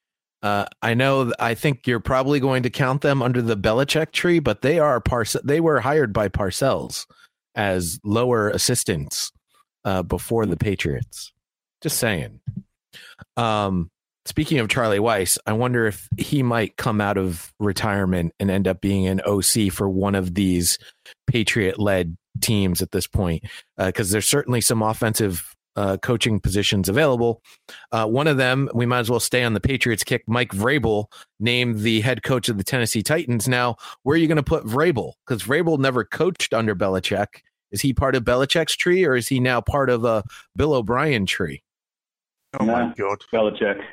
I think you're probably going to count them under the Belichick tree, but they were hired by Parcells as lower assistants before the Patriots. Just saying. Speaking of Charlie Weiss, I wonder if he might come out of retirement and end up being an OC for one of these Patriot-led teams at this point, because there's certainly some offensive coaching positions available. One of them, we might as well stay on the Patriots kick. Mike Vrabel named the head coach of the Tennessee Titans. Now, where are you going to put Vrabel? Because Vrabel never coached under Belichick. Is he part of Belichick's tree, or is he now part of a Bill O'Brien tree? Oh my God, Belichick.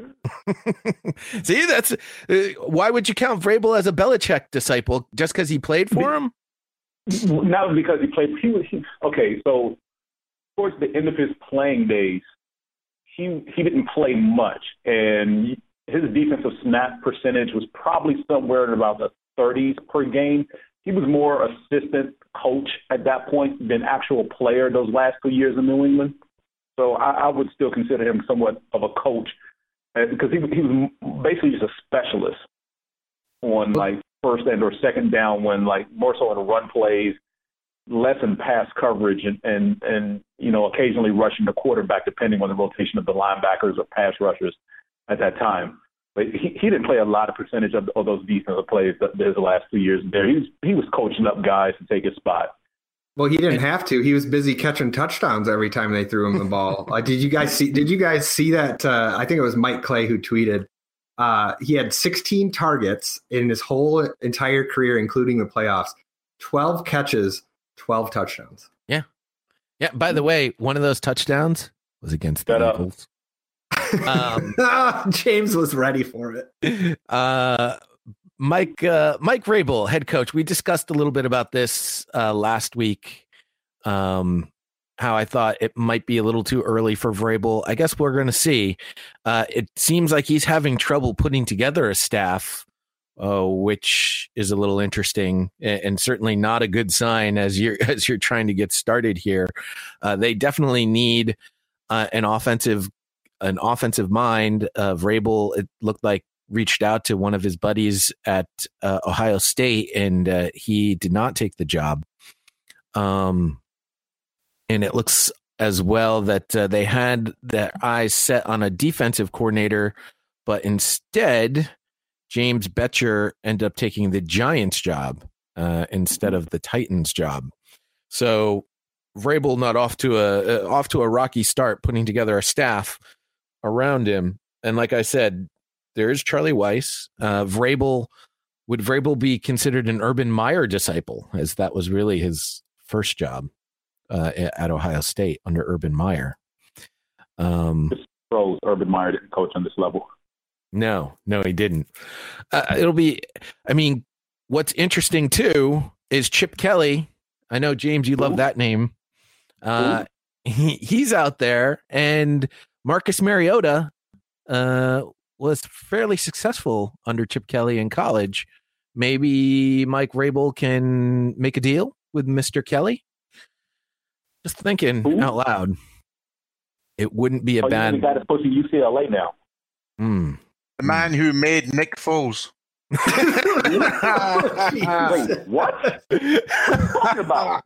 See, that's why would you count Vrabel as a Belichick disciple? Just because he played for him? Not because he played. Okay, so towards the end of his playing days, he didn't play much, and his defensive snap percentage was probably somewhere in about the 30s per game. He was more assistant coach at that point than actual player those last 2 years in New England. So I would still consider him somewhat of a coach, because he was basically just a specialist on like first and or second down, when like more so in run plays, less in pass coverage, and occasionally rushing the quarterback depending on the rotation of the linebackers or pass rushers at that time. But he didn't play a lot of percentage of those defensive plays his last 2 years there. He was coaching up guys to take his spot. Well, he didn't have to. He was busy catching touchdowns every time they threw him the ball. Did you guys see that? I think it was Mike Clay who tweeted. He had 16 targets in his whole entire career, including the playoffs. 12 catches, 12 touchdowns. Yeah. Yeah. By the way, one of those touchdowns was against the Eagles. James was ready for it. Mike Vrabel, head coach. We discussed a little bit about this last week. How I thought it might be a little too early for Vrabel. I guess we're going to see. It seems like he's having trouble putting together a staff, which is a little interesting and certainly not a good sign as you're trying to get started here. They definitely need an offensive mind. Vrabel, it looked like, reached out to one of his buddies at Ohio State, and he did not take the job. And it looks as well that they had their eyes set on a defensive coordinator, but instead James Bettcher ended up taking the Giants job instead of the Titans job. So Vrabel not off to a rocky start putting together a staff around him. And like I said, there's Charlie Weiss. Would Vrabel be considered an Urban Meyer disciple, as that was really his first job at Ohio State under Urban Meyer? Urban Meyer didn't coach on this level. No, he didn't. What's interesting too is Chip Kelly I know, James, you love that name. He's out there, and Marcus Mariota was fairly successful under Chip Kelly in college. Maybe Mike Vrabel can make a deal with Mr. Kelly. Just thinking out loud. It wouldn't be a bad. The guy that's pushing UCLA now. The man who made Nick Foles. Wait, what? What are you talking about?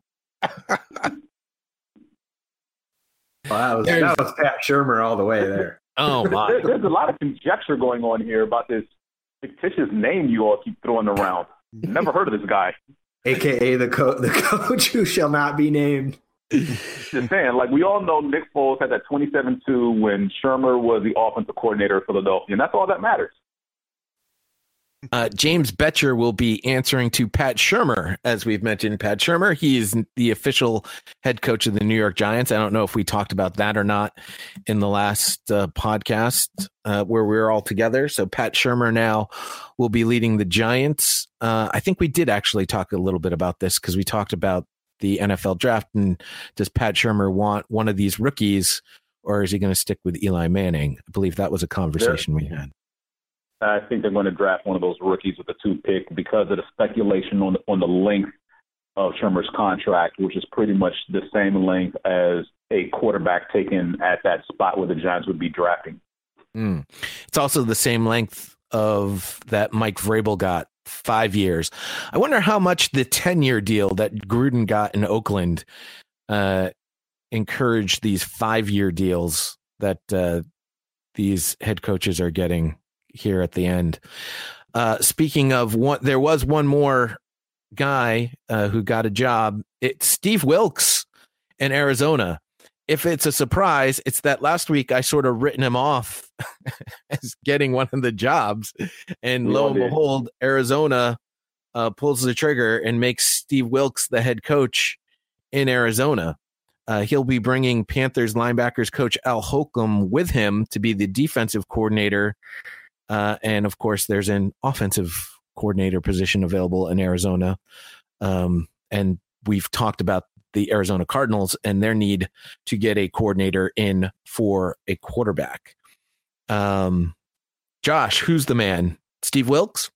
Wow, that was Pat Shurmur all the way there. Oh my! There's a lot of conjecture going on here about this fictitious name you all keep throwing around. Never heard of this guy. AKA the coach who shall not be named. Just saying, like, we all know Nick Foles had that 27-2 when Shurmur was the offensive coordinator of Philadelphia, and that's all that matters. James Betcher will be answering to Pat Shurmur, as we've mentioned. Pat Shurmur, he is the official head coach of the New York Giants. I don't know if we talked about that or not in the last podcast where we were all together. So Pat Shurmur now will be leading the Giants. I think we did actually talk a little bit about this because we talked about the NFL draft, and does Pat Shurmur want one of these rookies, or is he going to stick with Eli Manning? I believe that was a conversation we had. I think they're going to draft one of those rookies with the 2 pick because of the speculation on the length of Shurmur's contract, which is pretty much the same length as a quarterback taken at that spot where the Giants would be drafting. It's also the same length of that Mike Vrabel got, 5 years. I wonder how much the 10-year deal that Gruden got in Oakland encouraged these 5-year deals that these head coaches are getting here at the end. Speaking of one, there was one more guy who got a job. It's Steve Wilks in Arizona. If it's a surprise, it's that last week I sort of written him off as getting one of the jobs, and lo and behold, Arizona pulls the trigger and makes Steve Wilks the head coach in Arizona. He'll be bringing Panthers linebackers coach Al Holcomb with him to be the defensive coordinator. And of course, there's an offensive coordinator position available in Arizona. And we've talked about the Arizona Cardinals and their need to get a coordinator in for a quarterback. Josh, who's the man? Steve Wilks?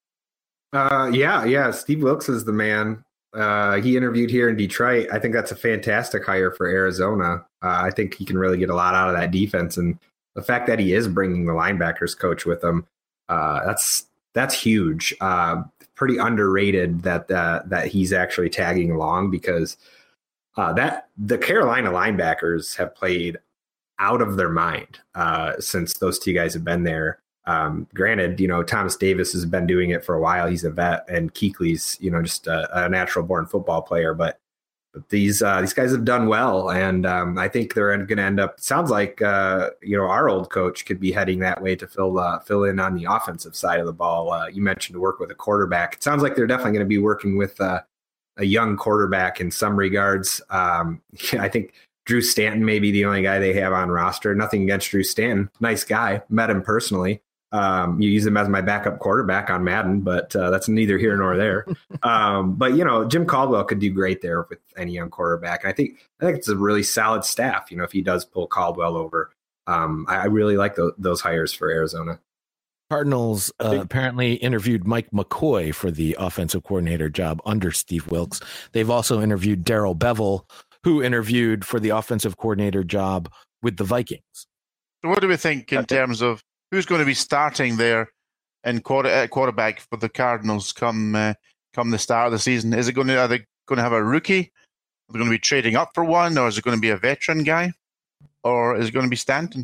Yeah. Steve Wilks is the man. He interviewed here in Detroit. I think that's a fantastic hire for Arizona. I think he can really get a lot out of that defense. And the fact that he is bringing the linebackers coach with him, that's huge. Pretty underrated that he's actually tagging along, because that the Carolina linebackers have played out of their mind since those 2 guys have been there. Granted, Thomas Davis has been doing it for a while. He's a vet, and Kuechly's, just a natural born football player. But these guys have done well, and I think they're going to end up. Sounds like our old coach could be heading that way to fill in on the offensive side of the ball. You mentioned to work with a quarterback. It sounds like they're definitely going to be working with a young quarterback in some regards. I think Drew Stanton may be the only guy they have on roster. Nothing against Drew Stanton, nice guy. Met him personally. You use him as my backup quarterback on Madden, but that's neither here nor there. But Jim Caldwell could do great there with any young quarterback. And I think it's a really solid staff. If he does pull Caldwell over, I really like those hires for Arizona. Cardinals apparently interviewed Mike McCoy for the offensive coordinator job under Steve Wilks. They've also interviewed Darrell Bevell, who interviewed for the offensive coordinator job with the Vikings. So what do we think in terms of who's going to be starting there in quarterback for the Cardinals come the start of the season? Are they going to have a rookie? Are they going to be trading up for one, or is it going to be a veteran guy, or is it going to be Stanton?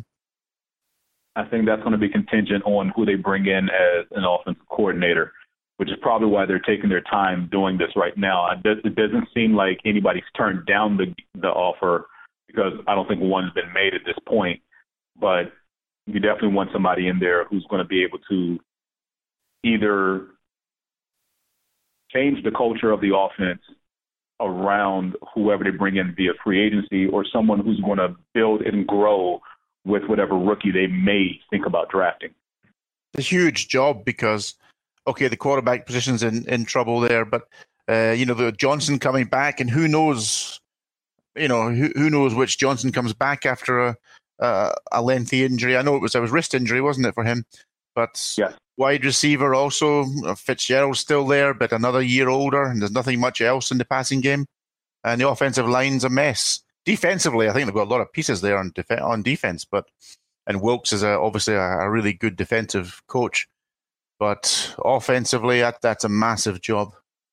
I think that's going to be contingent on who they bring in as an offensive coordinator, which is probably why they're taking their time doing this right now. It doesn't seem like anybody's turned down the offer, because I don't think one's been made at this point. But you definitely want somebody in there who's going to be able to either change the culture of the offense around whoever they bring in via free agency, or someone who's going to build and grow with whatever rookie they may think about drafting. It's a huge job because, okay, the quarterback position's in trouble there, but The Johnson coming back, and who knows, who knows which Johnson comes back after a lengthy injury. I know it was a wrist injury, wasn't it, for him? But yes. Wide receiver also, Fitzgerald's still there, but another year older, and there's nothing much else in the passing game. And the offensive line's a mess. Defensively, I think they've got a lot of pieces there on defense, and Wilkes is obviously a really good defensive coach. But offensively, that's a massive job.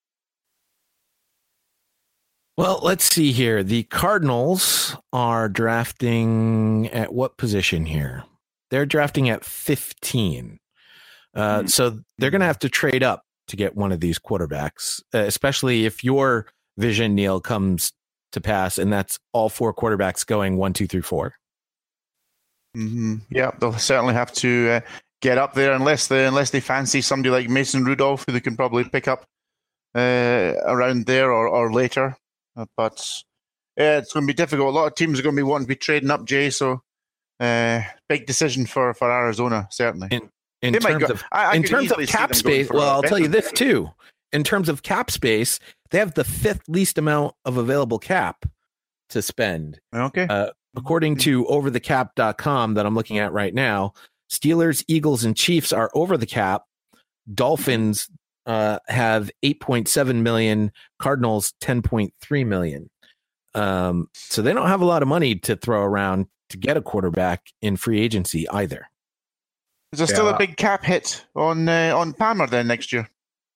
Well, let's see here. The Cardinals are drafting at what position here? They're drafting at 15. So they're going to have to trade up to get one of these quarterbacks, especially if your vision, Neil, comes to pass, and that's all 4 quarterbacks going 1, 2, 3, 4. Mm-hmm. Yeah, they'll certainly have to get up there unless they fancy somebody like Mason Rudolph, who they can probably pick up around there or later. But it's going to be difficult. A lot of teams are going to be wanting to be trading up, Jay. So big decision for Arizona, certainly. In terms of cap space, well, I'll tell you this too. In terms of cap space, they have the 5th least amount of available cap to spend. Okay. According to overthecap.com that I'm looking at right now, Steelers, Eagles, and Chiefs are over the cap. Dolphins have 8.7 million, Cardinals 10.3 million. So they don't have a lot of money to throw around to get a quarterback in free agency either. Is there still a big cap hit on Palmer then next year?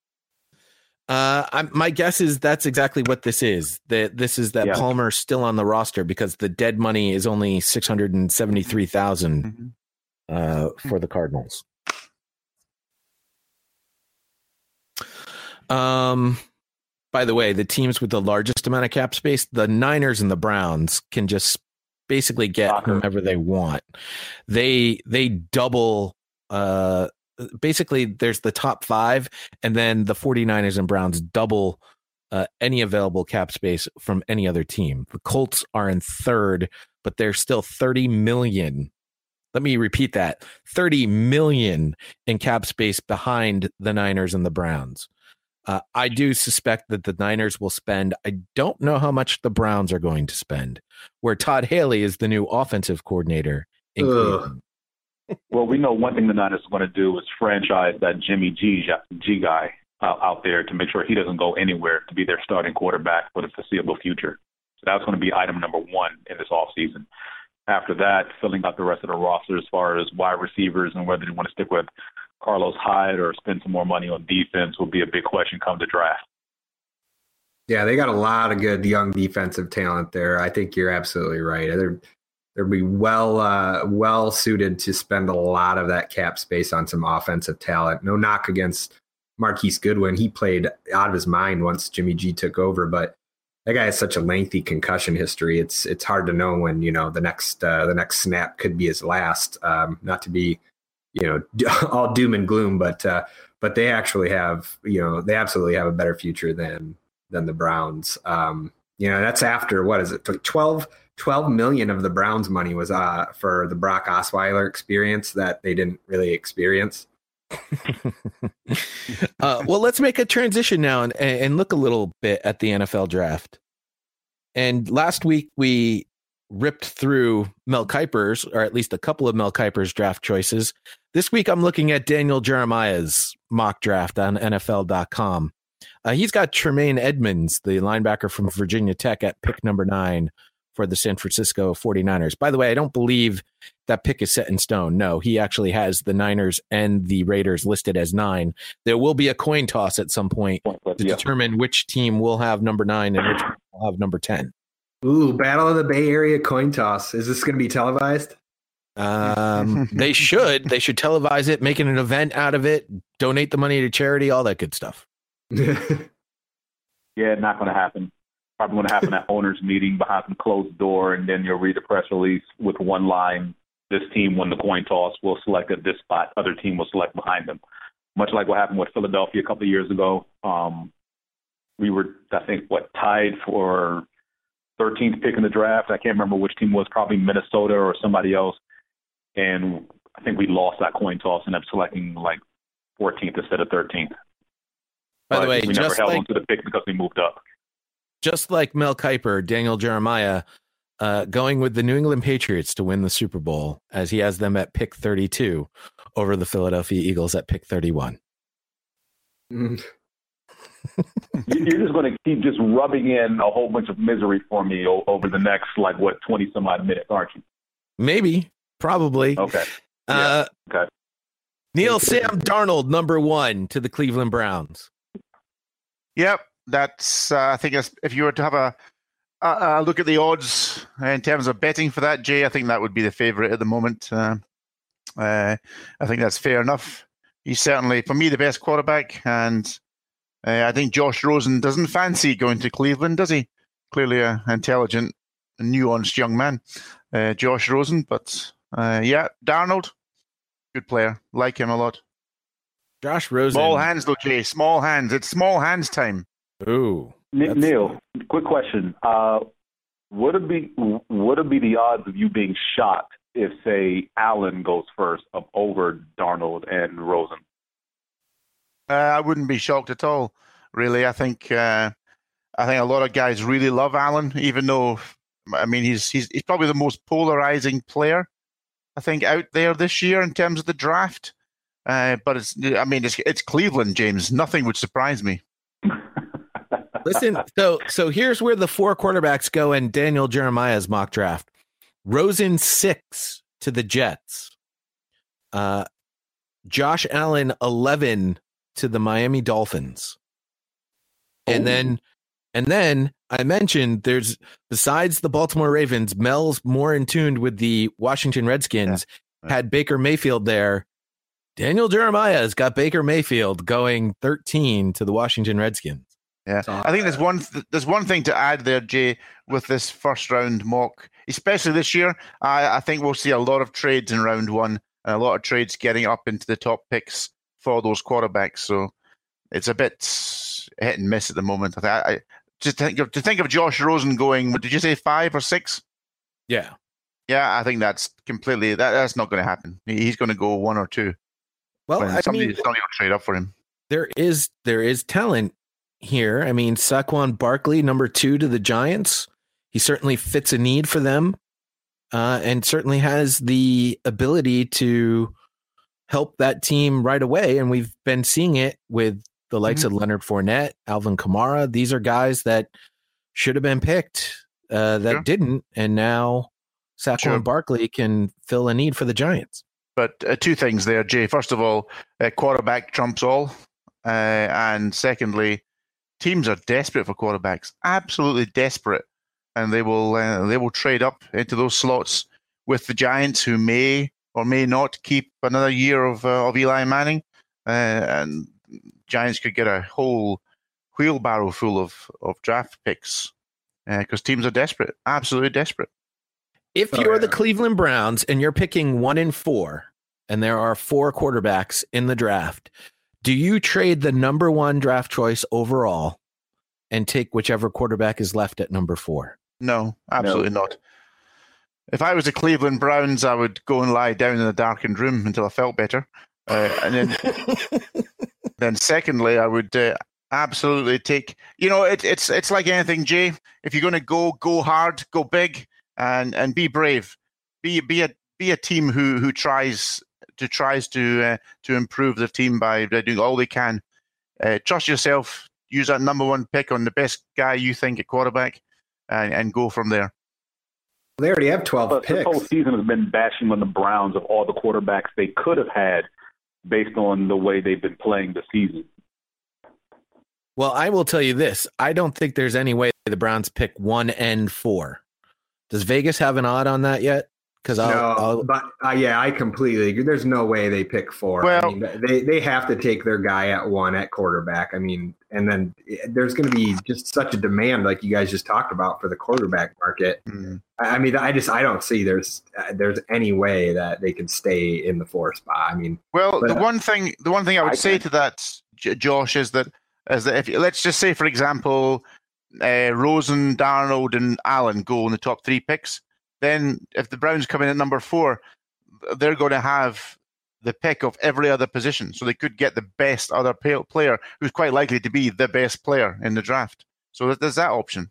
My guess is that's exactly what this is. This is that Palmer's still on the roster because the dead money is only $673,000 for the Cardinals. By the way, the teams with the largest amount of cap space, the Niners and the Browns, can just basically get whomever they want. They double. Basically, there's the top 5, and then the 49ers and Browns double any available cap space from any other team. The Colts are in 3rd, but they're still $30 million. Let me repeat that: $30 million in cap space behind the Niners and the Browns. I do suspect that the Niners will spend. I don't know how much the Browns are going to spend, where Todd Haley is the new offensive coordinator in Cleveland. Well, we know one thing the Niners are going to do is franchise that Jimmy G guy out there to make sure he doesn't go anywhere to be their starting quarterback for the foreseeable future. So that's going to be item number 1 in this offseason. After that, filling out the rest of the roster as far as wide receivers and whether they want to stick with Carlos Hyde or spend some more money on defense will be a big question come the draft. Yeah, they got a lot of good young defensive talent there. I think you're absolutely right. They'll be well suited to spend a lot of that cap space on some offensive talent. No knock against Marquise Goodwin. He played out of his mind once Jimmy G took over, but that guy has such a lengthy concussion history. It's hard to know when the next snap could be his last. Not to be all doom and gloom, but they actually have they absolutely have a better future than the Browns. That's after, what is it, 12 million of the Browns money was for the Brock Osweiler experience that they didn't really experience. Well, let's make a transition now and look a little bit at the NFL draft. And last week we ripped through Mel Kiper's, or at least a couple of Mel Kiper's draft choices. This week I'm looking at Daniel Jeremiah's mock draft on NFL.com. He's got Tremaine Edmonds, the linebacker from Virginia Tech, at pick number 9 for the San Francisco 49ers. By the way, I don't believe that pick is set in stone. No, he actually has the Niners and the Raiders listed as 9. There will be a coin toss at some point to determine which team will have number 9 and which will have number 10. Ooh, Battle of the Bay Area coin toss. Is this going to be televised? They should televise it, make an event out of it, donate the money to charity, all that good stuff. Yeah, not going to happen. Probably going to happen at owners' meeting behind some closed door, and then you'll read a press release with one line: "This team won the coin toss. Will select at this spot. Other team will select behind them." Much like what happened with Philadelphia a couple of years ago. We were, I think, tied for 13th pick in the draft. I can't remember which team was, probably Minnesota or somebody else. And I think we lost that coin toss and ended up selecting like 14th instead of 13th. By the way, we never just held like, on to the pick because we moved up. just like Mel Kiper, Daniel Jeremiah going with the New England Patriots to win the Super Bowl, as he has them at pick 32 over the Philadelphia Eagles at pick 31. You're just going to keep just rubbing in a whole bunch of misery for me over the next, 20 some odd minutes, aren't you? Maybe, probably. Okay. Okay. Neil, Sam Darnold, number 1 to the Cleveland Browns. Yep, that's. I think if you were to have a look at the odds in terms of betting for that, Jay, I think that would be the favorite at the moment. I think that's fair enough. He's certainly, for me, the best quarterback, and I think Josh Rosen doesn't fancy going to Cleveland, does he? Clearly an intelligent, nuanced young man, Josh Rosen. But Darnold, good player. Like him a lot. Josh Rosen. Small hands, though, Jay. Small hands. It's small hands time. Ooh. Neil, quick question. What would be the odds of you being shocked if, say, Allen goes first over Darnold and Rosen? I wouldn't be shocked at all, really. I think a lot of guys really love Allen, even though, he's probably the most polarizing player, I think, out there this year in terms of the draft. But it's Cleveland, James. Nothing would surprise me. Listen, so here's where the 4 quarterbacks go in Daniel Jeremiah's mock draft. Rosen 6 to the Jets. Josh Allen 11 to the Miami Dolphins. And then I mentioned there's, besides the Baltimore Ravens, Mel's more in tune with the Washington Redskins, had Baker Mayfield there. Daniel Jeremiah has got Baker Mayfield going 13 to the Washington Redskins. Yeah, I think there's one thing to add there, Jay, with this first round mock, especially this year. I think we'll see a lot of trades in round 1 and a lot of trades getting up into the top picks for those quarterbacks. So it's a bit hit and miss at the moment. I just think of Josh Rosen going. Did you say 5 or 6? Yeah. I think that's completely that's not going to happen. He's going to go 1 or 2. Well, somebody's not going to trade up for him. There is talent here. Saquon Barkley, number 2 to the Giants. He certainly fits a need for them, and certainly has the ability to help that team right away. And we've been seeing it with the likes of Leonard Fournette, Alvin Kamara. These are guys that should have been picked that didn't, and now Saquon Barkley can fill a need for the Giants. But 2 things there, Jay. First of all, quarterback trumps all, and secondly, teams are desperate for quarterbacks, absolutely desperate, and they will trade up into those slots with the Giants, who may or may not keep another year of Eli Manning, and Giants could get a whole wheelbarrow full of draft picks because teams are desperate, absolutely desperate. If you're the Cleveland Browns and you're picking 1 and 4, and there are 4 quarterbacks in the draft, do you trade the number 1 draft choice overall and take whichever quarterback is left at number 4? No, absolutely not. If I was the Cleveland Browns, I would go and lie down in a darkened room until I felt better. And then secondly, I would absolutely take, it's like anything, Jay. If you're going to go hard, go big, and be brave. Be a team who tries to improve the team by doing all they can. Trust yourself. Use that number 1 pick on the best guy you think at quarterback, and go from there. They already have 12 picks. This whole season has been bashing on the Browns of all the quarterbacks they could have had based on the way they've been playing the season. Well, I will tell you this. I don't think there's any way the Browns pick 1 and 4. Does Vegas have an odd on that yet? Because I completely agree. There's no way they pick 4. Well, they have to take their guy at 1 at quarterback. And then there's going to be just such a demand, like you guys just talked about, for the quarterback market. Mm-hmm. I don't see there's any way that they can stay in the 4 spot. The one thing I would say to that, Josh, is that if let's just say, for example, Rosen, Darnold, and Allen go in the top 3 picks. Then if the Browns come in at number 4, they're going to have the pick of every other position, so they could get the best other player who's quite likely to be the best player in the draft. So there's that option.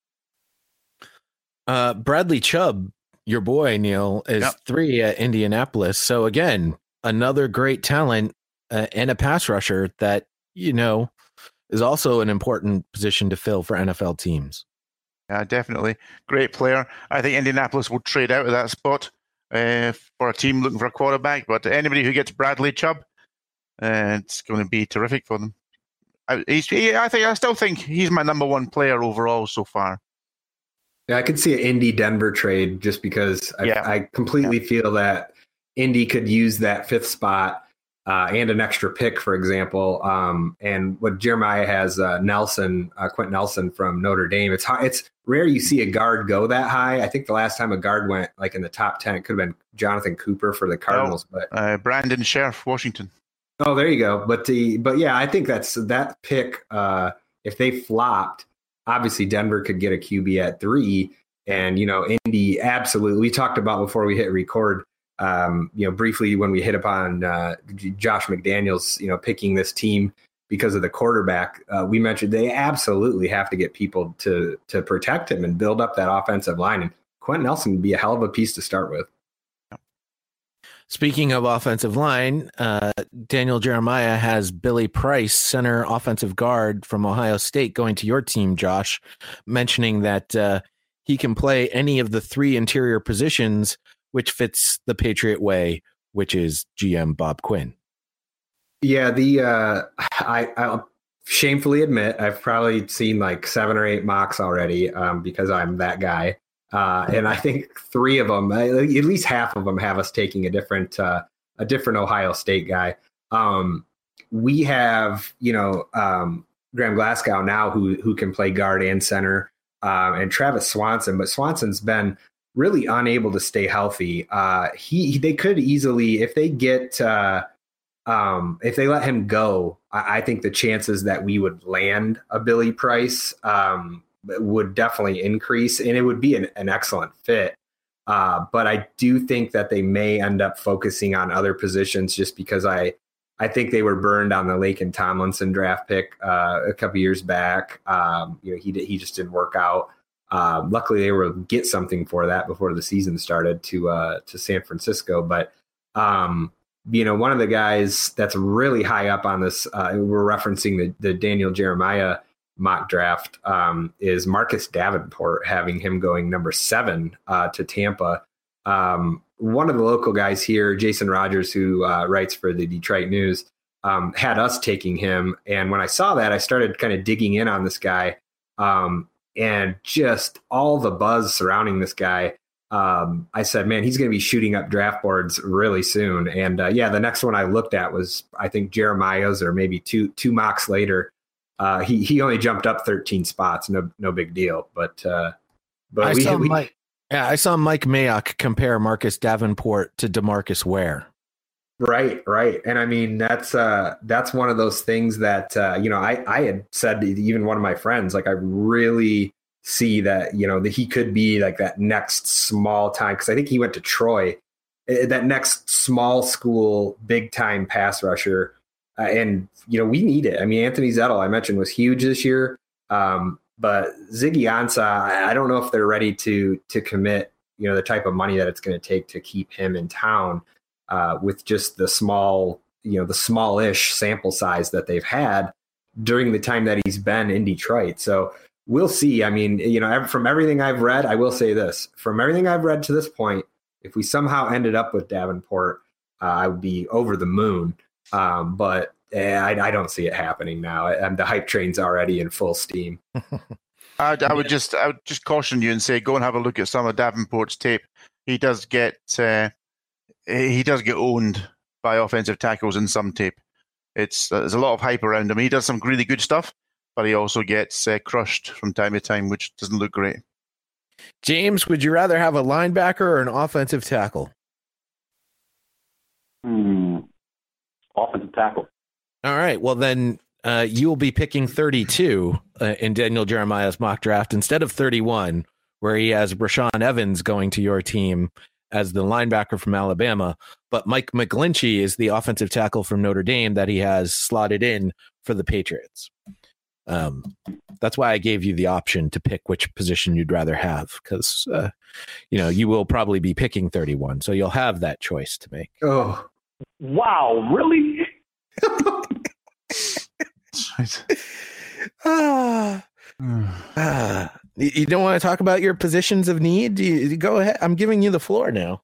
Bradley Chubb, your boy, Neil, is 3 at Indianapolis. So again, another great talent and a pass rusher that, is also an important position to fill for NFL teams. Yeah, definitely. Great player. I think Indianapolis will trade out of that spot for a team looking for a quarterback. But anybody who gets Bradley Chubb, it's going to be terrific for them. I still think he's my number one player overall so far. Yeah, I could see an Indy-Denver trade just because I completely feel that Indy could use that 5th spot and an extra pick, for example. And what Jeremiah has, Quentin Nelson from Notre Dame. It's rare you see a guard go that high. I think the last time a guard went like in the top 10, it could have been Jonathan Cooper for the Cardinals. But Brandon Scherf, Washington. Oh, there you go. But yeah, I think that pick. If they flopped, obviously Denver could get a QB at 3, and Indy absolutely. We talked about before we hit record. Briefly when we hit upon Josh McDaniels, picking this team because of the quarterback, we mentioned they absolutely have to get people to protect him and build up that offensive line. And Quentin Nelson would be a hell of a piece to start with. Speaking of offensive line, Daniel Jeremiah has Billy Price, center offensive guard from Ohio State, going to your team, Josh, mentioning that he can play any of the 3 interior positions, which fits the Patriot way, which is GM Bob Quinn. Yeah, I'll shamefully admit I've probably seen like 7 or 8 mocks already because I'm that guy. And I think 3 of them, at least half of them, have us taking a different Ohio State guy. We have, Graham Glasgow now who can play guard and center, and Travis Swanson, but Swanson's been really unable to stay healthy. They could easily, if they get, if they let him go, I think the chances that we would land a Billy Price would definitely increase, and it would be an excellent fit. But I do think that they may end up focusing on other positions just because I think they were burned on the Laken Tomlinson draft pick a couple years back. He just didn't work out. Luckily, they were able to get something for that before the season started to San Francisco. But one of the guys that's really high up on this, we're referencing the Daniel Jeremiah mock draft, is Marcus Davenport, having him going number 7 to Tampa. One of the local guys here, Jason Rogers, who writes for the Detroit News, had us taking him. And when I saw that, I started kind of digging in on this guy. And just all the buzz surrounding this guy, I said, man, he's going to be shooting up draft boards really soon. And the next one I looked at was, I think, Jeremiah's, or maybe two mocks later. He only jumped up 13 spots, no big deal. But I saw Mike Mayock compare Marcus Davenport to DeMarcus Ware. Right. And I mean, that's one of those things that, I had said to even one of my friends, like, I really see that, that he could be like that next small time. Cause I think he went to Troy, that next small school, big time pass rusher. And, we need it. I mean, Anthony Zettel, I mentioned, was huge this year. But Ziggy Ansah, I don't know if they're ready to commit, the type of money that it's going to take to keep him in town. With just the small, the smallish sample size that they've had during the time that he's been in Detroit. So we'll see. I mean, from everything I've read, I will say this, from everything I've read to this point, if we somehow ended up with Davenport, I would be over the moon. But I don't see it happening now. And the hype train's already in full steam. I would just caution you and say, go and have a look at some of Davenport's tape. He does get owned by offensive tackles in some tape. There's a lot of hype around him. He does some really good stuff, but he also gets crushed from time to time, which doesn't look great. James, would you rather have a linebacker or an offensive tackle? Offensive tackle. All right. Well, then you will be picking 32 in Daniel Jeremiah's mock draft instead of 31, where he has Rashaan Evans going to your team as the linebacker from Alabama, but Mike McGlinchey is the offensive tackle from Notre Dame that he has slotted in for the Patriots. That's why I gave you the option to pick which position you'd rather have, because you will probably be picking 31, so you'll have that choice to make. Oh, wow, really? You don't want to talk about your positions of need? You go ahead. I'm giving you the floor now.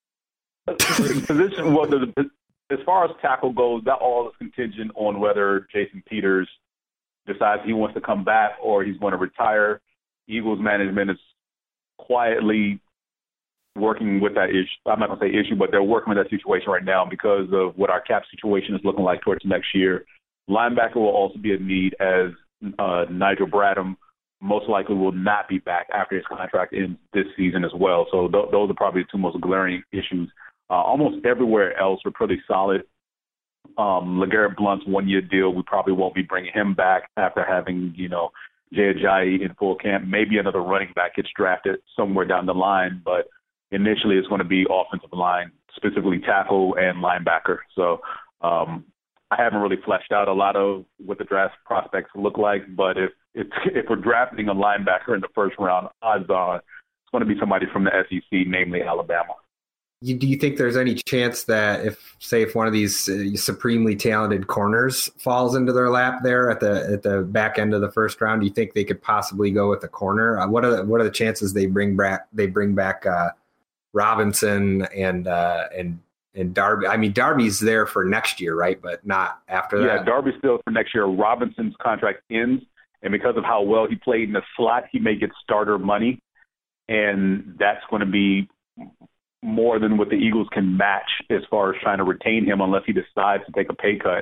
Position. Well, as far as tackle goes, that all is contingent on whether Jason Peters decides he wants to come back or he's going to retire. Eagles management is quietly working with that issue. I'm not going to say issue, but they're working with that situation right now because of what our cap situation is looking like towards next year. Linebacker will also be a need, as Nigel Bradham most likely will not be back after his contract ends this season as well. So those are probably the two most glaring issues. Almost everywhere else we're pretty solid. LeGarrette Blount's 1-year deal, we probably won't be bringing him back after having, Jay Ajayi in full camp. Maybe another running back gets drafted somewhere down the line, but initially it's going to be offensive line, specifically tackle and linebacker. So I haven't really fleshed out a lot of what the draft prospects look like, but if we're drafting a linebacker in the first round, odds are it's going to be somebody from the SEC, namely Alabama. Do you think there's any chance that if one of these supremely talented corners falls into their lap there at the back end of the first round, do you think they could possibly go with a corner? What are the chances they bring back Robinson and Darby? I mean, Darby's there for next year, right? But not after that. Yeah, Darby's still for next year. Robinson's contract ends, and because of how well he played in the slot, he may get starter money, and that's going to be more than what the Eagles can match as far as trying to retain him unless he decides to take a pay cut.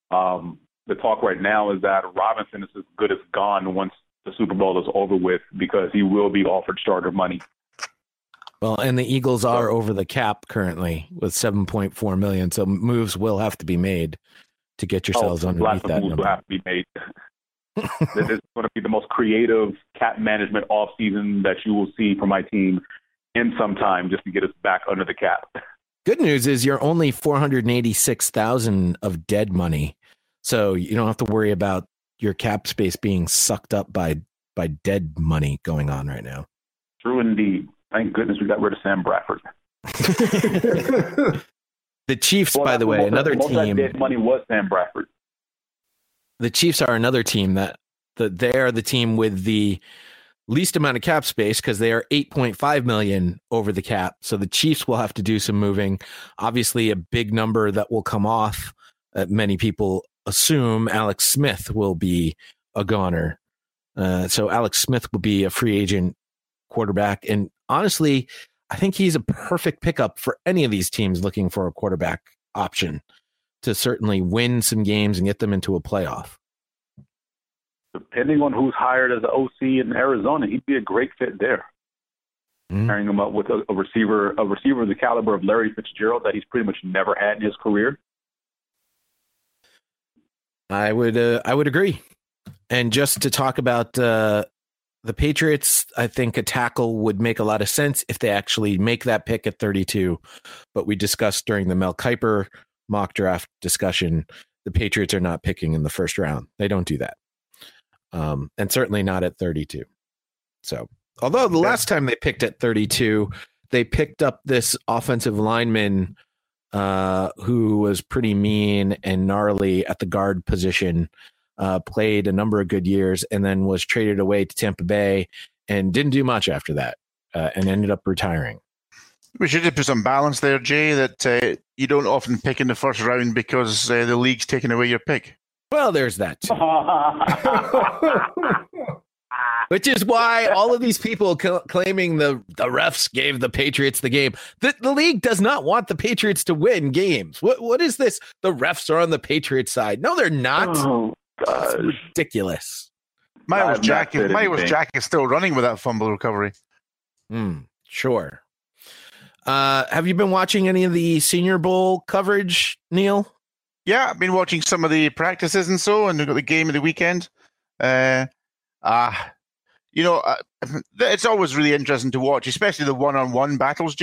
The talk right now is that Robinson is as good as gone once the Super Bowl is over with because he will be offered starter money. Well, and the Eagles are over the cap currently with $7.4 million, so moves will have to be made to get yourselves underneath that number. Will have to be made. This is going to be the most creative cap management offseason that you will see from my team in some time, just to get us back under the cap. Good news is you're only $486,000 of dead money, so you don't have to worry about your cap space being sucked up by dead money going on right now. True indeed. Thank goodness we got rid of Sam Bradford. The Chiefs, by the way, another team. Most of that dead money was Sam Bradford. The Chiefs are another team that they are the team with the least amount of cap space because they are $8.5 million over the cap. So the Chiefs will have to do some moving. Obviously, a big number that will come off. Many people assume Alex Smith will be a goner. So Alex Smith will be a free agent quarterback. And honestly, I think he's a perfect pickup for any of these teams looking for a quarterback option to certainly win some games and get them into a playoff. Depending on who's hired as the OC in Arizona, he'd be a great fit there. Pairing him up with a receiver of the caliber of Larry Fitzgerald that he's pretty much never had in his career. I would agree. And just to talk about the Patriots, I think a tackle would make a lot of sense if they actually make that pick at 32. But we discussed during the Mel Kiper mock draft discussion, the Patriots are not picking in the first round. They don't do that. And certainly not at 32. So, although the last time they picked at 32, they picked up this offensive lineman who was pretty mean and gnarly at the guard position, played a number of good years, and then was traded away to Tampa Bay and didn't do much after that and ended up retiring. We should just put some balance there, Jay, that you don't often pick in the first round because the league's taking away your pick. Well, there's that too. Which is why all of these people claiming the refs gave the Patriots the game. The league does not want the Patriots to win games. What is this? The refs are on the Patriots side. No, they're not. Oh, that's ridiculous. Miles Jack is still running with that fumble recovery. Sure. Have you been watching any of the Senior Bowl coverage, Neil? Yeah, I've been watching some of the practices and so, and we've got the game of the weekend. It's always really interesting to watch, especially the one-on-one battles, Jay.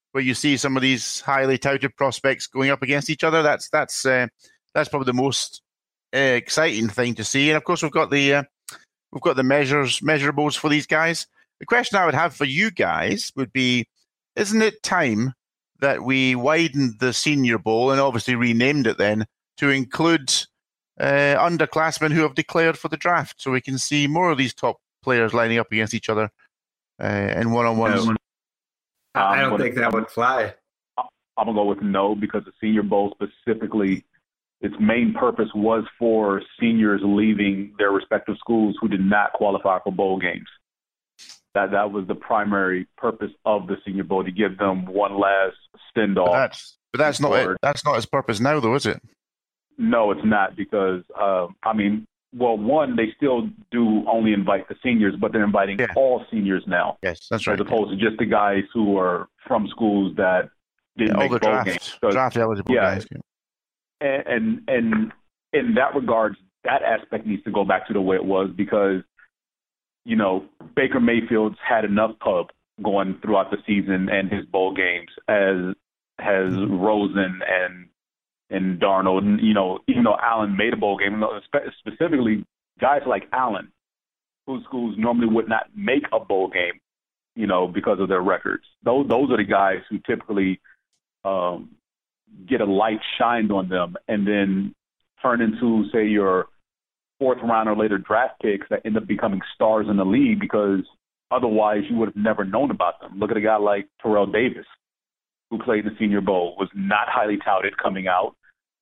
where you see some of these highly touted prospects going up against each other. That's probably the most exciting thing to see. And of course, we've got the measurables for these guys. The question I would have for you guys would be, isn't it time that we widened the Senior Bowl and obviously renamed it then to include underclassmen who have declared for the draft, so we can see more of these top players lining up against each other in one-on-ones? I don't think that would fly. I'm going to go with no, because the Senior Bowl specifically, its main purpose was for seniors leaving their respective schools who did not qualify for bowl games. That was the primary purpose of the Senior Bowl, to give them one last stint off. But that's not it. That's not its purpose now, though, is it? No, it's not, because one, they still do only invite the seniors, but they're inviting all seniors now. Yes, that's right. As opposed to just the guys who are from schools that didn't make bowl games. Draft eligible guys. And in that regard, that aspect needs to go back to the way it was, because, Baker Mayfield's had enough pub going throughout the season and his bowl games, as has Rosen and Darnold. And, even though Allen made a bowl game, specifically guys like Allen, whose schools normally would not make a bowl game, because of their records. Those are the guys who typically get a light shined on them and then turn into, say, your fourth round or later draft picks that end up becoming stars in the league, because otherwise you would have never known about them. Look at a guy like Terrell Davis, who played in the Senior Bowl, was not highly touted coming out.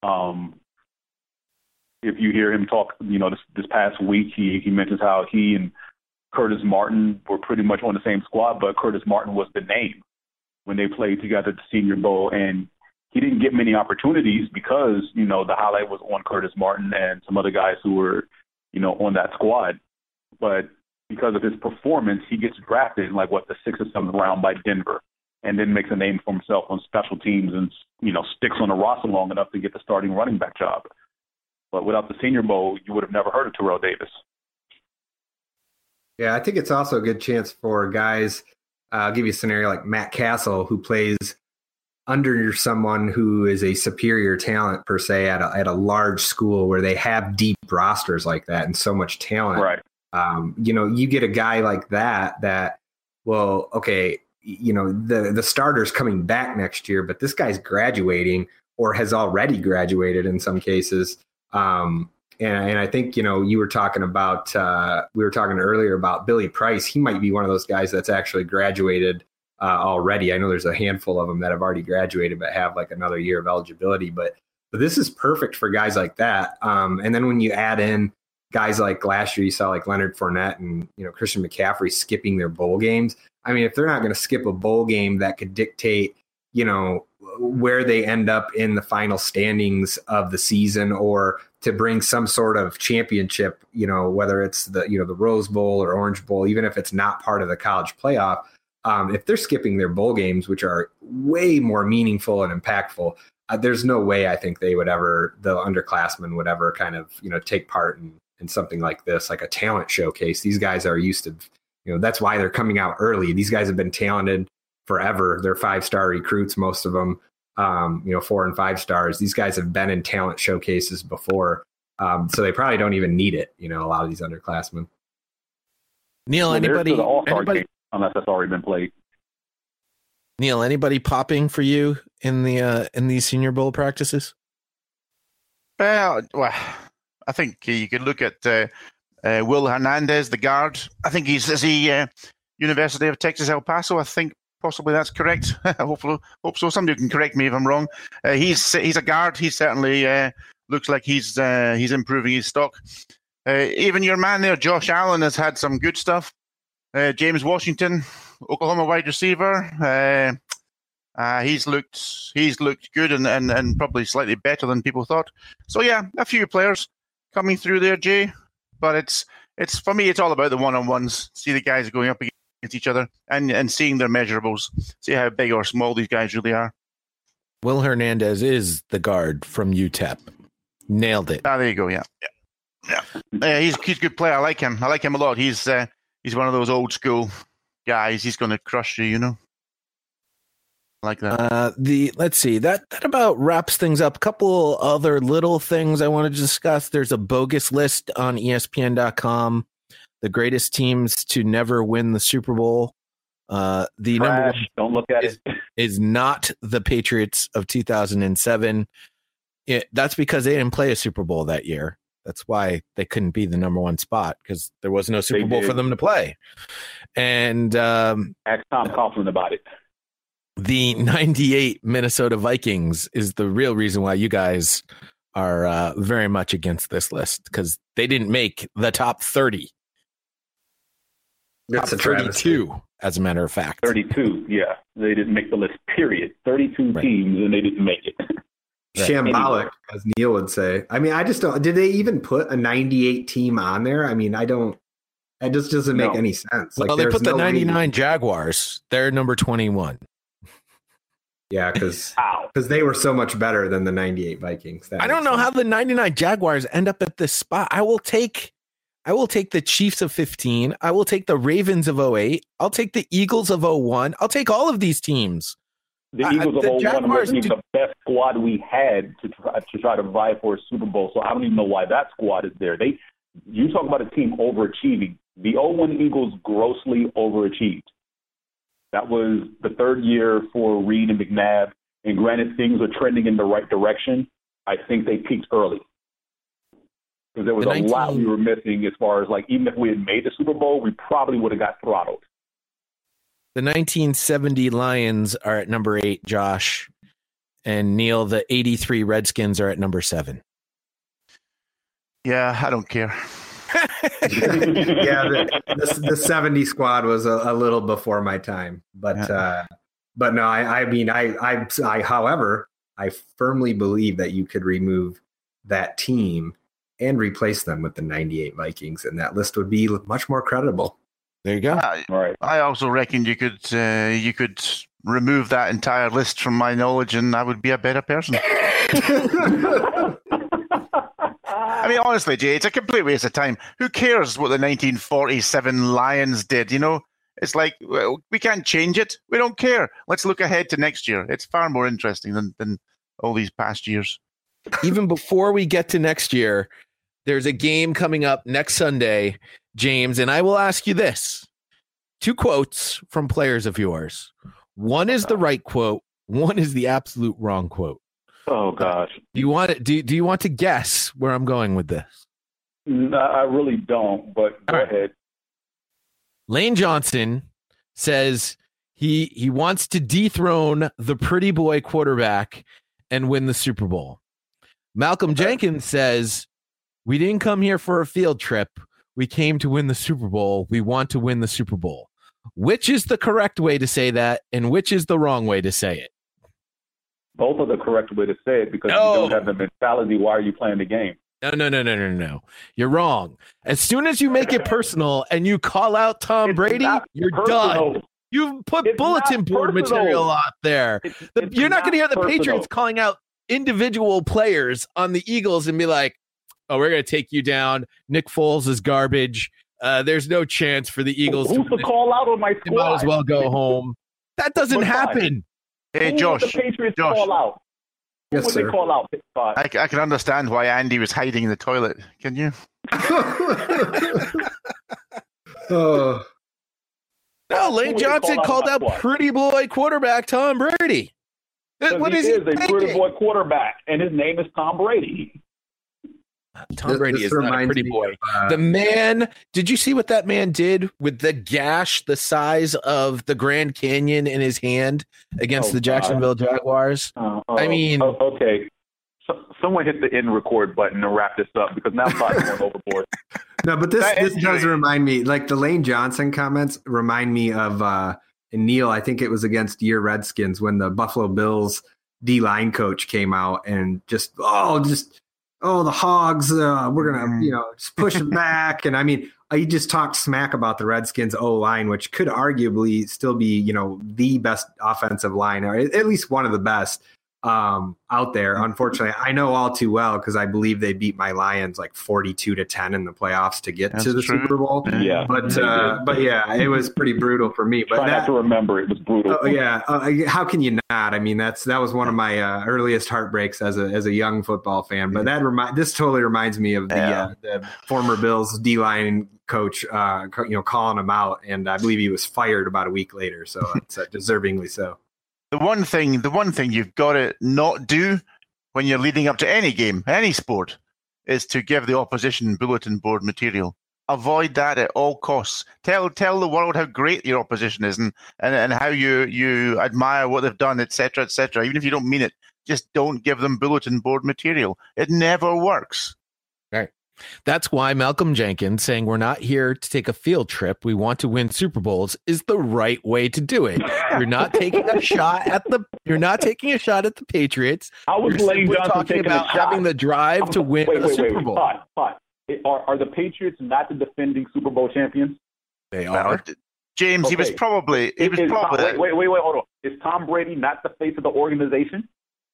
If you hear him talk, this past week, he mentions how he and Curtis Martin were pretty much on the same squad, but Curtis Martin was the name when they played together at the Senior Bowl, and he didn't get many opportunities because, the highlight was on Curtis Martin and some other guys who were, on that squad. But because of his performance, he gets drafted in the 6th or 7th round by Denver, and then makes a name for himself on special teams and, sticks on the roster long enough to get the starting running back job. But without the Senior Bowl, you would have never heard of Terrell Davis. Yeah, I think it's also a good chance for guys. I'll give you a scenario like Matt Castle, who plays under someone who is a superior talent per se at a large school where they have deep rosters like that and so much talent. Right. You get a guy like that, well, okay, the starter's coming back next year, but this guy's graduating or has already graduated in some cases. And I think, you were talking about, we were talking earlier about Billy Price. He might be one of those guys that's actually graduated already. I know there's a handful of them that have already graduated but have another year of eligibility. But this is perfect for guys like that. And then when you add in guys like last year, you saw Leonard Fournette and Christian McCaffrey skipping their bowl games. I mean, if they're not going to skip a bowl game that could dictate, where they end up in the final standings of the season, or to bring some sort of championship, whether it's the Rose Bowl or Orange Bowl, even if it's not part of the college playoff. If they're skipping their bowl games, which are way more meaningful and impactful, there's no way I think the underclassmen would ever kind of, take part in something like this, like a talent showcase. These guys are used to, that's why they're coming out early. These guys have been talented forever. They're 5-star recruits, most of them, 4 and 5 stars. These guys have been in talent showcases before. So they probably don't even need it, a lot of these underclassmen. Neil, anybody? Game, unless that's already been played. Neil, anybody popping for you in these Senior Bowl practices? Well, I think you could look at Will Hernandez, the guard. I think he's University of Texas El Paso. I think possibly that's correct. Hope so. Somebody can correct me if I'm wrong. He's a guard. He certainly looks like he's improving his stock. Even your man there, Josh Allen, has had some good stuff. James Washington, Oklahoma wide receiver. He's looked good and probably slightly better than people thought. So yeah, a few players coming through there, Jay. But it's for me, it's all about the one-on-ones. See the guys going up against each other and seeing their measurables. See how big or small these guys really are. Will Hernandez is the guard from UTEP. Nailed it. There you go. Yeah. He's a good player. I like him. I like him a lot. He's one of those old school guys. He's going to crush you, like that. Let's see, that about wraps things up. A couple other little things I wanted to discuss. There's a bogus list on ESPN.com, the greatest teams to never win the Super Bowl. The number one don't look at it. Is not the Patriots of 2007. That's because they didn't play a Super Bowl that year. That's why they couldn't be the number one spot, because there was no Super Bowl for them to play. And ask Tom Coughlin about it. The 98 Minnesota Vikings is the real reason why you guys are very much against this list, because they didn't make the top 30. That's top 32, as a matter of fact. 32, yeah. They didn't make the list, period. 32 teams, and they didn't make it. Shambolic, as Neil would say. I mean, I just don't. Did they even put a 98 team on there? I mean, I don't. It just doesn't make any sense. Well, they put the 99 Jaguars. They're number 21. Yeah, because they were so much better than the 98 Vikings. I don't know how the 99 Jaguars end up at this spot. I will take the Chiefs of 15. I will take the Ravens of 08. I'll take the Eagles of 01. I'll take all of these teams. The Eagles of 01 was the best squad we had to try to vie for a Super Bowl. So I don't even know why that squad is there. You talk about a team overachieving. The 01 Eagles grossly overachieved. That was the third year for Reed and McNabb. And granted, things are trending in the right direction. I think they peaked early. Because there was a lot we were missing as far as, like, even if we had made the Super Bowl, we probably would have got throttled. The 1970 Lions are at number 8, Josh. And Neil, the 83 Redskins are at number 7. Yeah, I don't care. Yeah, the 70 squad was a little before my time, but no, I mean, however, I firmly believe that you could remove that team and replace them with the 98 Vikings, and that list would be much more credible. There you go. Right. I also reckon you could remove that entire list from my knowledge, and I would be a better person. I mean, honestly, Jay, it's a complete waste of time. Who cares what the 1947 Lions did? You know, it's like, well, we can't change it. We don't care. Let's look ahead to next year. It's far more interesting than all these past years. Even before we get to next year, there's a game coming up next Sunday, James, and I will ask you this. 2 quotes from players of yours. One is the right quote. One is the absolute wrong quote. Oh gosh! Do you want to guess where I'm going with this? No, I really don't. But go ahead. Lane Johnson says he wants to dethrone the pretty boy quarterback and win the Super Bowl. Malcolm Jenkins says, we didn't come here for a field trip. We came to win the Super Bowl. We want to win the Super Bowl. Which is the correct way to say that, and which is the wrong way to say it? Both are the correct way to say it, because you don't have the mentality. Why are you playing the game? No. You're wrong. As soon as you make it personal and you call out Tom Brady, you're done. You've put bulletin board material out there. You're not going to hear the Patriots calling out individual players on the Eagles and be like, oh, we're going to take you down. Nick Foles is garbage. There's no chance for the Eagles. Who's the call out on my squad? They might as well go home. That doesn't happen. Hey, Josh. The Patriots call out? Yes, Who would they call out? I can understand why Andy was hiding in the toilet. Can you? Oh. No, Lane Johnson called out pretty boy quarterback Tom Brady. What is he a pretty boy quarterback, and his name is Tom Brady. Tom Brady is not a pretty boy. The man, did you see what that man did with the gash the size of the Grand Canyon in his hand against the Jacksonville Jaguars? I mean... okay. Someone hit the end record button and wrap this up, because now I'm going overboard. No, but this does remind me, like the Lane Johnson comments remind me of, and Neil, I think it was against your Redskins when the Buffalo Bills D-line coach came out and the Hogs, we're going to, just push them back. And I mean, he just talked smack about the Redskins O-line, which could arguably still be, the best offensive line, or at least one of the best. out there. Unfortunately, I know all too well because I believe they beat my Lions like 42-10 in the playoffs to get to the Super Bowl. Yeah, but yeah, it was pretty brutal for me. But try not to remember it was brutal. How can you not? I mean, that was one of my earliest heartbreaks as a young football fan. But this totally reminds me of the former Bills D-line coach, calling him out, and I believe he was fired about a week later. So it's deservingly so. The one thing you've got to not do when you're leading up to any game, any sport, is to give the opposition bulletin board material. Avoid that at all costs. Tell the world how great your opposition is and how you admire what they've done, etc., etc. Even if you don't mean it, just don't give them bulletin board material. It never works. Right. That's why Malcolm Jenkins saying we're not here to take a field trip, we want to win Super Bowls is the right way to do it. You're not taking a shot at the Patriots. I was Lane Johnson talking about having the drive to win a Super Bowl. Are the Patriots not the defending Super Bowl champions? They are. James, okay. He was probably. Wait, hold on. Is Tom Brady not the face of the organization?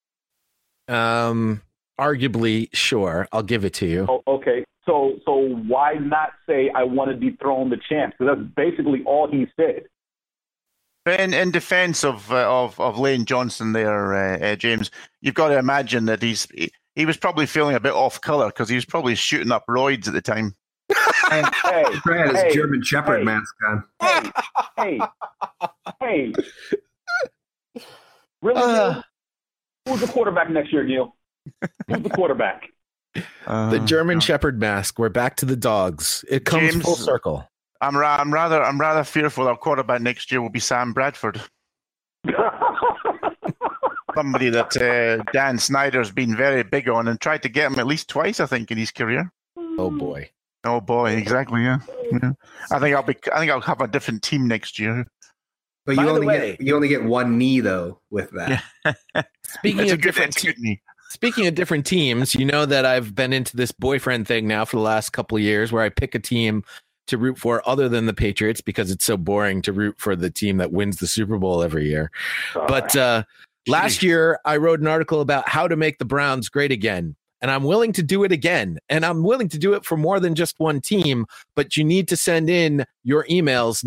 Arguably, sure. I'll give it to you. Oh, okay. So why not say I want to dethrone the champs? Because that's basically all he said. In defense of Lane Johnson there, James, you've got to imagine that he was probably feeling a bit off color because he was probably shooting up roids at the time. Hey, his German Shepherd mask on. Hey. Really? Who's the quarterback next year, Neil? Who's the quarterback? The German Shepherd mask. We're back to the dogs. It comes James, full circle. I'm rather fearful our quarterback next year will be Sam Bradford. Somebody that Dan Snyder's been very big on and tried to get him at least twice, I think, in his career. Oh boy, exactly. Yeah. I think I'll have a different team next year. But you only get one knee though with that. Speaking of different teams, you know that I've been into this boyfriend thing now for the last couple of years, where I pick a team to root for other than the Patriots because it's so boring to root for the team that wins the Super Bowl every year. But last year, I wrote an article about how to make the Browns great again. And I'm willing to do it again. And I'm willing to do it for more than just one team. But you need to send in your emails,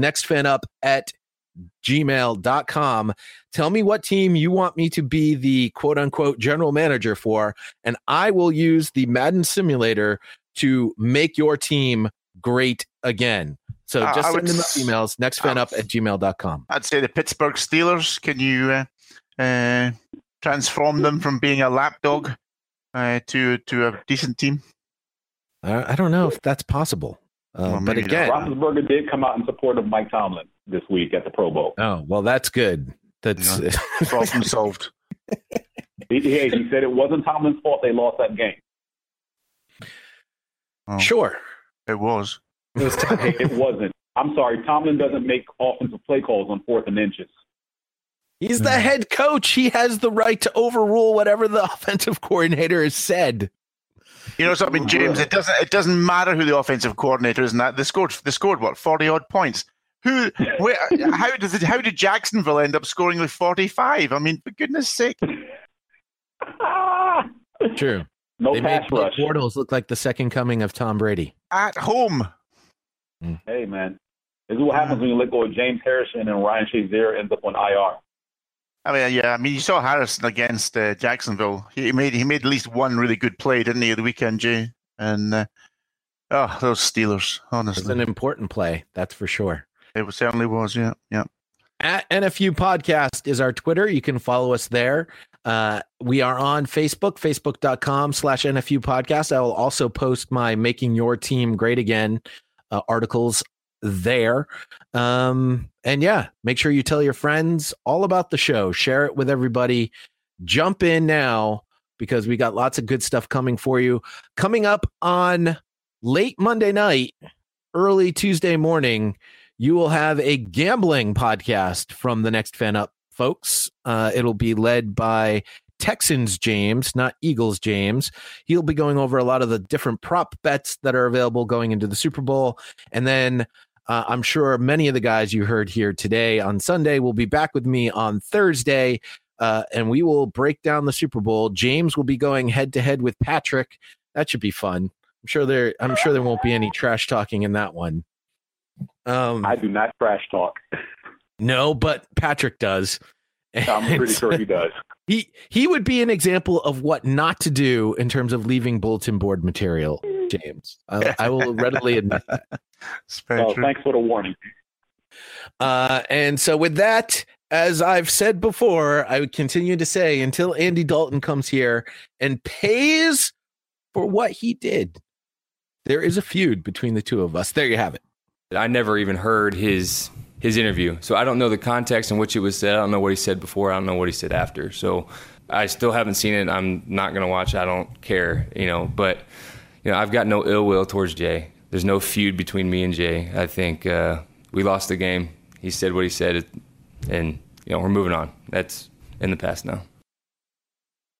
nextfanup@gmail.com. Tell me what team you want me to be the quote-unquote general manager for. And I will use the Madden simulator to make your team great again. So just send them emails, nextfanup@gmail.com. I'd say the Pittsburgh Steelers. Can you transform them from being a lapdog to a decent team? I don't know if that's possible. But again, Roethlisberger did come out in support of Mike Tomlin this week at the Pro Bowl. Oh, well, that's good. That's problem solved. He said it wasn't Tomlin's fault they lost that game. Oh, sure. It was. It wasn't. I'm sorry. Tomlin doesn't make offensive play calls on 4th and inches. He's the head coach. He has the right to overrule whatever the offensive coordinator has said. You know something, James? It doesn't matter who the offensive coordinator is. And that they scored what 40-odd points. How did Jacksonville end up scoring with 45? I mean, for goodness sake. True. They made rush. Bortles look like the second coming of Tom Brady at home. Hey man, this is what happens when you let go of James Harrison and Ryan Shazier ends up on IR. I mean, you saw Harrison against Jacksonville. He made at least one really good play, didn't he, the weekend, Jay? And those Steelers, honestly, it's an important play, that's for sure. It certainly was, yeah. At NFU Podcast is our Twitter. You can follow us there. We are on Facebook, facebook.com/NFU Podcast. I will also post my Making Your Team Great Again articles there. And yeah, make sure you tell your friends all about the show. Share it with everybody. Jump in now because we got lots of good stuff coming for you. Coming up on late Monday night, early Tuesday morning, you will have a gambling podcast from the Next Fan Up folks. It'll be led by Texans James, not Eagles James. He'll be going over a lot of the different prop bets that are available going into the Super Bowl. And then I'm sure many of the guys you heard here today on Sunday will be back with me on Thursday and we will break down the Super Bowl. James will be going head to head with Patrick. That should be fun. I'm sure there won't be any trash talking in that one. I do not trash talk. No, but Patrick does. I'm pretty sure he does. He would be an example of what not to do in terms of leaving bulletin board material, James. I will readily admit that. Well, thanks for the warning. And so with that, as I've said before, I would continue to say until Andy Dalton comes here and pays for what he did, there is a feud between the two of us. There you have it. I never even heard his interview, so I don't know the context in which it was said. I don't know what he said before. I don't know what he said after. So I still haven't seen it. I'm not going to watch it. I don't care, But I've got no ill will towards Jay. There's no feud between me and Jay. I think we lost the game. He said what he said, and we're moving on. That's in the past now.